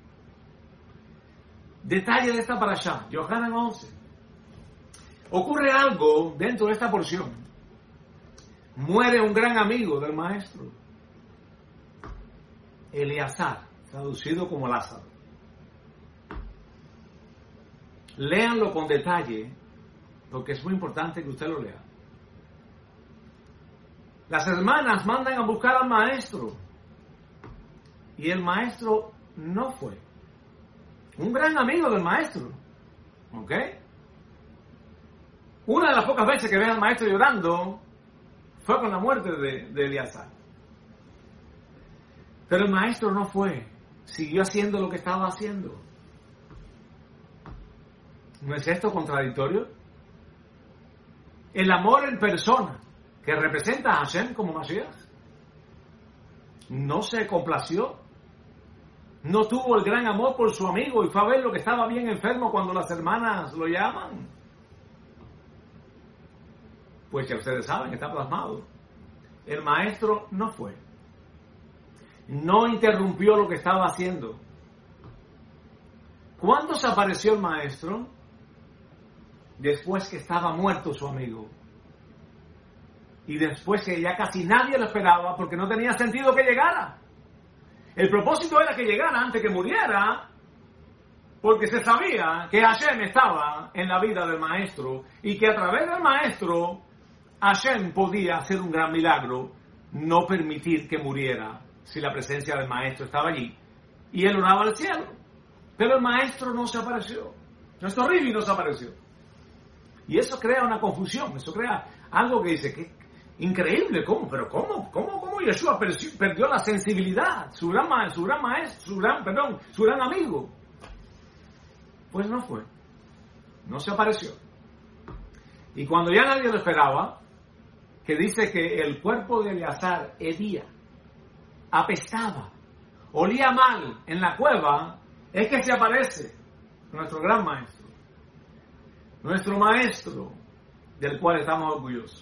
Detalle de esta parashá, Yohanan once. Ocurre algo dentro de esta porción. Muere un gran amigo del maestro, Eleazar, traducido como Lázaro. Léanlo con detalle, porque es muy importante que usted lo lea. Las hermanas mandan a buscar al maestro, y el maestro no fue. Un gran amigo del maestro. ¿Ok? Una de las pocas veces que ve al maestro llorando fue con la muerte de, de Eleazar. Pero el maestro no fue. Siguió haciendo lo que estaba haciendo. ¿No es esto contradictorio? El amor en persona, que representa a Hashem como Mashiach, no se complació. No tuvo el gran amor por su amigo y fue a ver lo que estaba bien enfermo cuando las hermanas lo llaman. Pues ya ustedes saben, está plasmado. El maestro no fue. No interrumpió lo que estaba haciendo. ¿Cuándo se apareció el maestro? Después que estaba muerto su amigo. Y después que ya casi nadie lo esperaba porque no tenía sentido que llegara. El propósito era que llegara antes que muriera, porque se sabía que Hashem estaba en la vida del maestro y que a través del maestro Hashem podía hacer un gran milagro, no permitir que muriera si la presencia del maestro estaba allí, y él oraba al cielo. Pero el maestro no se apareció. Nuestro Rabbi no se apareció. Y eso crea una confusión, eso crea algo que dice, que increíble, ¿cómo? Pero ¿cómo? ¿Cómo, cómo Yeshua perdió la sensibilidad? Su gran, ma- su gran maestro, su gran, perdón, su gran amigo. Pues no fue. No se apareció. Y cuando ya nadie lo esperaba, que dice que el cuerpo de Eleazar hedía, apestaba, olía mal en la cueva, es que se aparece nuestro gran maestro. Nuestro maestro, del cual estamos orgullosos.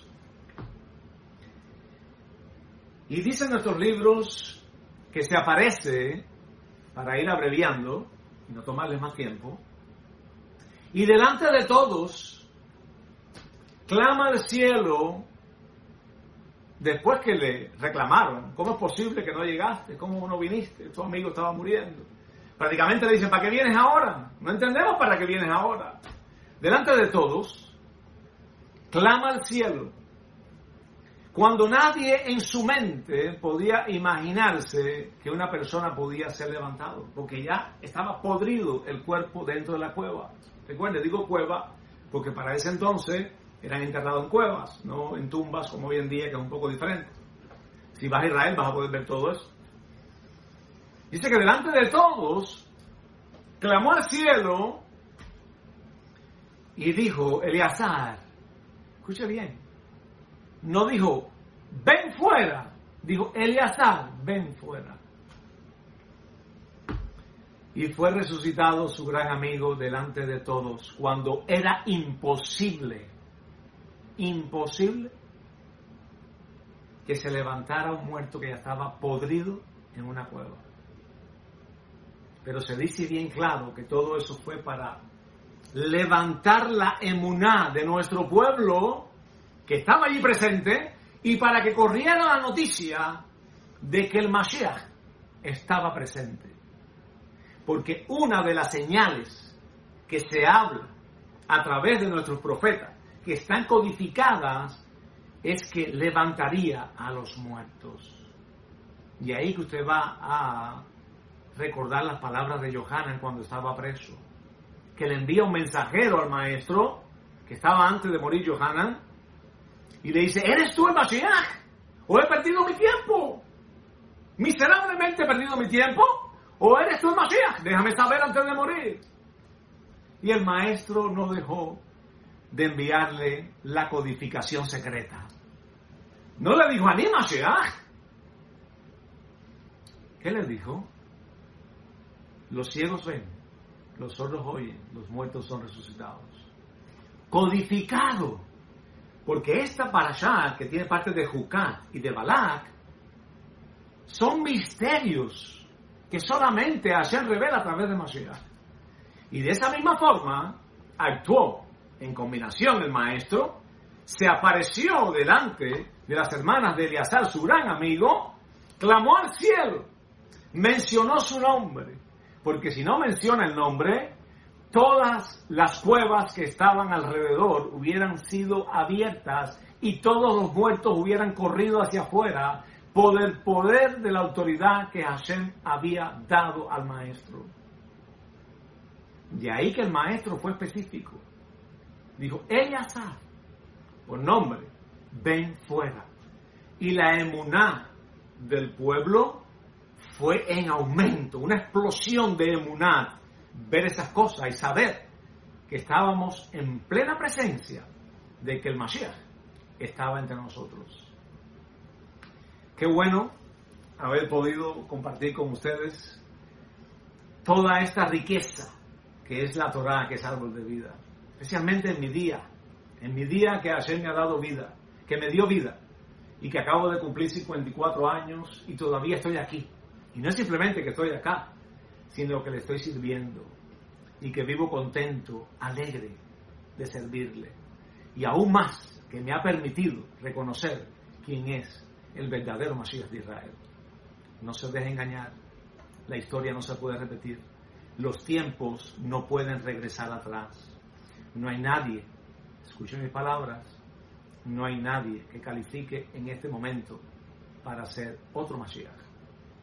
Y dicen nuestros libros que se aparece, para ir abreviando, y no tomarles más tiempo, y delante de todos, clama al cielo, después que le reclamaron, ¿cómo es posible que no llegaste? ¿Cómo no viniste? Tu amigo estaba muriendo. Prácticamente le dicen, ¿para qué vienes ahora? No entendemos para qué vienes ahora. Delante de todos, clama al cielo, cuando nadie en su mente podía imaginarse que una persona podía ser levantado, porque ya estaba podrido el cuerpo dentro de la cueva. Recuerden, digo cueva, porque para ese entonces eran enterrados en cuevas, no en tumbas como hoy en día, que es un poco diferente. Si vas a Israel vas a poder ver todo eso. Dice que delante de todos, clamó al cielo, y dijo, Eleazar, escuche bien, no dijo, ven fuera, dijo, Eleazar, ven fuera. Y fue resucitado su gran amigo delante de todos, cuando era imposible, imposible, que se levantara un muerto que ya estaba podrido en una cueva. Pero se dice bien claro que todo eso fue para levantar la emuná de nuestro pueblo que estaba allí presente y para que corriera la noticia de que el Mashiach estaba presente. Porque una de las señales que se habla a través de nuestros profetas, que están codificadas, es que levantaría a los muertos. Y ahí que usted va a recordar las palabras de Yohanan cuando estaba preso, que le envía un mensajero al maestro, que estaba antes de morir Yohanan, y le dice, ¿eres tú el Mashiach? ¿O he perdido mi tiempo? ¿Miserablemente he perdido mi tiempo? ¿O eres tú el Mashiach? Déjame saber antes de morir. Y el maestro no dejó de enviarle la codificación secreta. No le dijo a ni Mashiach. ¿Qué le dijo? Los ciegos ven, los sordos oyen, los muertos son resucitados. Codificado. Porque esta parashá, que tiene parte de Jucat y de Balak, son misterios que solamente Hashem revela a través de Mashiach. Y de esa misma forma, actuó en combinación el maestro, se apareció delante de las hermanas de Eleazar, su gran amigo, clamó al cielo, mencionó su nombre, porque si no menciona el nombre, todas las cuevas que estaban alrededor hubieran sido abiertas y todos los muertos hubieran corrido hacia afuera por el poder de la autoridad que Hashem había dado al maestro. De ahí que el maestro fue específico. Dijo, Eleazar, por nombre, ven fuera. Y la emuná del pueblo fue en aumento, una explosión de emuná. Ver esas cosas y saber que estábamos en plena presencia de que el Mashiach estaba entre nosotros. Qué bueno haber podido compartir con ustedes toda esta riqueza que es la Torá, que es árbol de vida. Especialmente en mi día, en mi día que Hashem me ha dado vida, que me dio vida, y que acabo de cumplir cincuenta y cuatro años y todavía estoy aquí. Y no es simplemente que estoy acá, sino que le estoy sirviendo y que vivo contento, alegre de servirle. Y aún más, que me ha permitido reconocer quién es el verdadero Mashiach de Israel. No se deje engañar, la historia no se puede repetir, los tiempos no pueden regresar atrás. No hay nadie, escuchen mis palabras, no hay nadie que califique en este momento para ser otro Mashiach.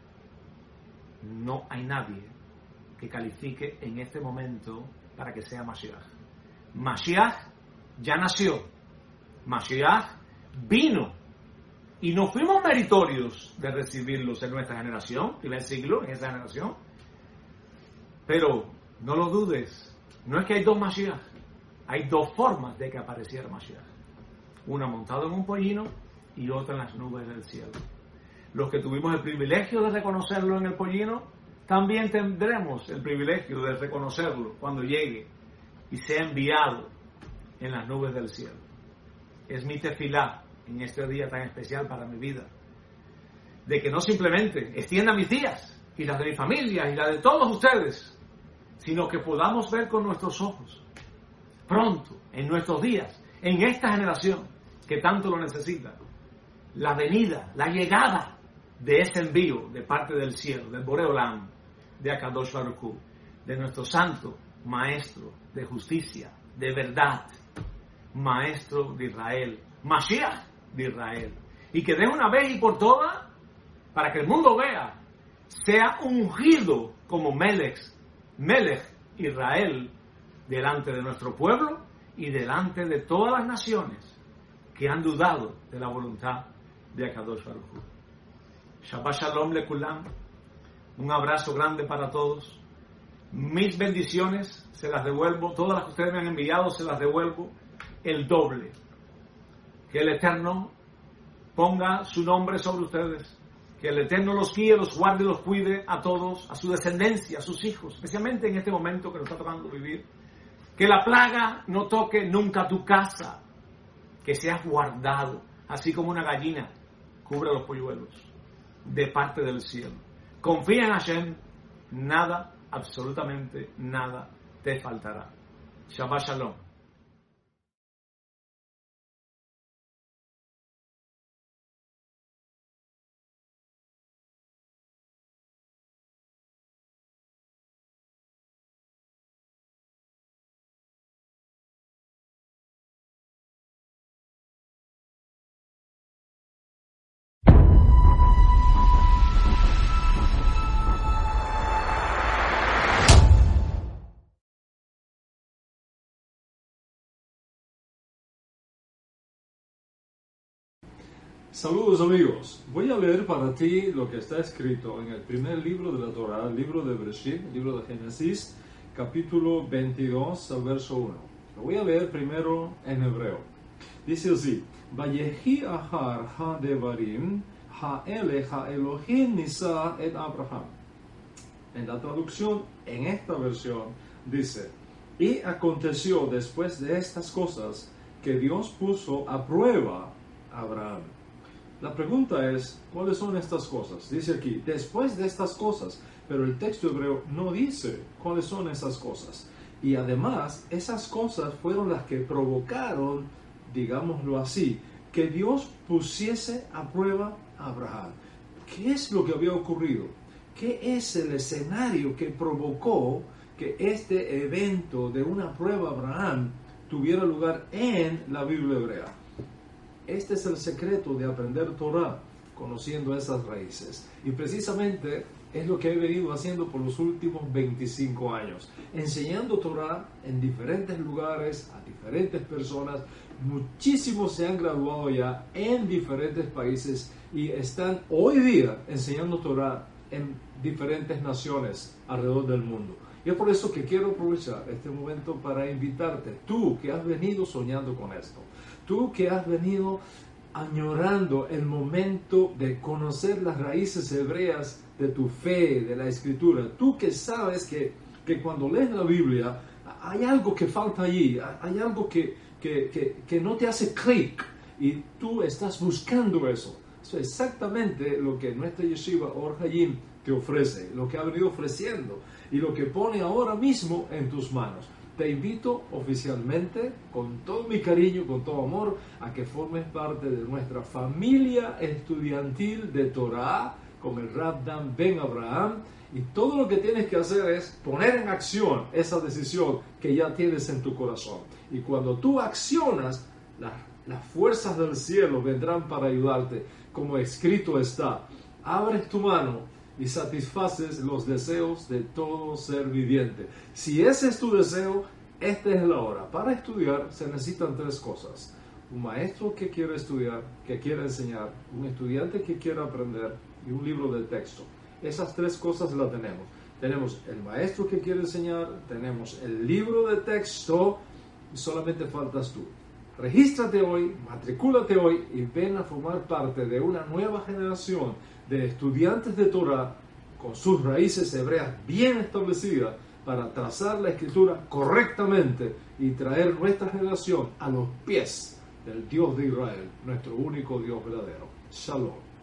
no hay nadie que califique en este momento para que sea Mashiach. Mashiach ya nació. Mashiach vino. Y no fuimos meritorios de recibirlos en nuestra generación, primer siglo, en esa generación. Pero no lo dudes, no es que hay dos Mashiach, hay dos formas de que apareciera Mashiach. Una montado en un pollino y otra en las nubes del cielo. Los que tuvimos el privilegio de reconocerlo en el pollino, también tendremos el privilegio de reconocerlo cuando llegue y sea enviado en las nubes del cielo. Es mi tefilá en este día tan especial para mi vida, de que no simplemente extienda mis días y las de mi familia y las de todos ustedes, sino que podamos ver con nuestros ojos pronto, en nuestros días, en esta generación que tanto lo necesita, la venida, la llegada de ese envío de parte del cielo, del Borei Olam, de Akadosh Baruj Hu, de nuestro santo maestro de justicia, de verdad, maestro de Israel, Mashiach de Israel, y que de una vez y por todas, para que el mundo vea, sea ungido como Melech, Melech Israel, delante de nuestro pueblo y delante de todas las naciones que han dudado de la voluntad de Akadosh Baruj Hu. Shabbat Shalom lekulam, un abrazo grande para todos. Mis bendiciones se las devuelvo, todas las que ustedes me han enviado se las devuelvo el doble. Que el Eterno ponga su nombre sobre ustedes, que el Eterno los guíe, los guarde y los cuide a todos, a su descendencia, a sus hijos, especialmente en este momento que nos está tocando vivir. Que la plaga no toque nunca tu casa, que seas guardado, así como una gallina cubre los polluelos, de parte del cielo. Confía en Hashem, nada, absolutamente nada te faltará. Shabbat Shalom. Saludos amigos, voy a leer para ti lo que está escrito en el primer libro de la Torah, el libro de Bereshit, el libro de Génesis, capítulo veintidós, al verso uno. Lo voy a leer primero en hebreo. Dice así: Vayehi ahar ha-devarim ha-ele ha-Elohim nisa et Abraham. En la traducción, en esta versión, dice: Y aconteció después de estas cosas que Dios puso a prueba a Abraham. La pregunta es, ¿cuáles son estas cosas? Dice aquí, después de estas cosas, pero el texto hebreo no dice cuáles son esas cosas. Y además, esas cosas fueron las que provocaron, digámoslo así, que Dios pusiese a prueba a Abraham. ¿Qué es lo que había ocurrido? ¿Qué es el escenario que provocó que este evento de una prueba a Abraham tuviera lugar en la Biblia hebrea? Este es el secreto de aprender Torah, conociendo esas raíces. Y precisamente es lo que he venido haciendo por los últimos veinticinco años. Enseñando Torah en diferentes lugares, a diferentes personas. Muchísimos se han graduado ya en diferentes países y están hoy día enseñando Torah en diferentes naciones alrededor del mundo. Y es por eso que quiero aprovechar este momento para invitarte, tú que has venido soñando con esto, tú que has venido añorando el momento de conocer las raíces hebreas de tu fe, de la Escritura, tú que sabes que, que cuando lees la Biblia hay algo que falta allí, hay algo que, que, que, que no te hace clic y tú estás buscando eso. Eso es exactamente lo que nuestra Yeshiva Or Hayim te ofrece, lo que ha venido ofreciendo y lo que pone ahora mismo en tus manos. Te invito oficialmente, con todo mi cariño, con todo amor, a que formes parte de nuestra familia estudiantil de Torah con el Rav Dan Ben Abraham, y todo lo que tienes que hacer es poner en acción esa decisión que ya tienes en tu corazón. Y cuando tú accionas, las, las fuerzas del cielo vendrán para ayudarte, como escrito está. Abres tu mano y satisfaces los deseos de todo ser viviente. Si ese es tu deseo, esta es la hora. Para estudiar se necesitan tres cosas: un maestro que quiera estudiar, que quiera enseñar, un estudiante que quiera aprender y un libro de texto. Esas tres cosas las tenemos. Tenemos el maestro que quiere enseñar, tenemos el libro de texto y solamente faltas tú. Regístrate hoy, matricúlate hoy y ven a formar parte de una nueva generación de estudiantes de Torah con sus raíces hebreas bien establecidas para trazar la escritura correctamente y traer nuestra generación a los pies del Dios de Israel, nuestro único Dios verdadero. Shalom.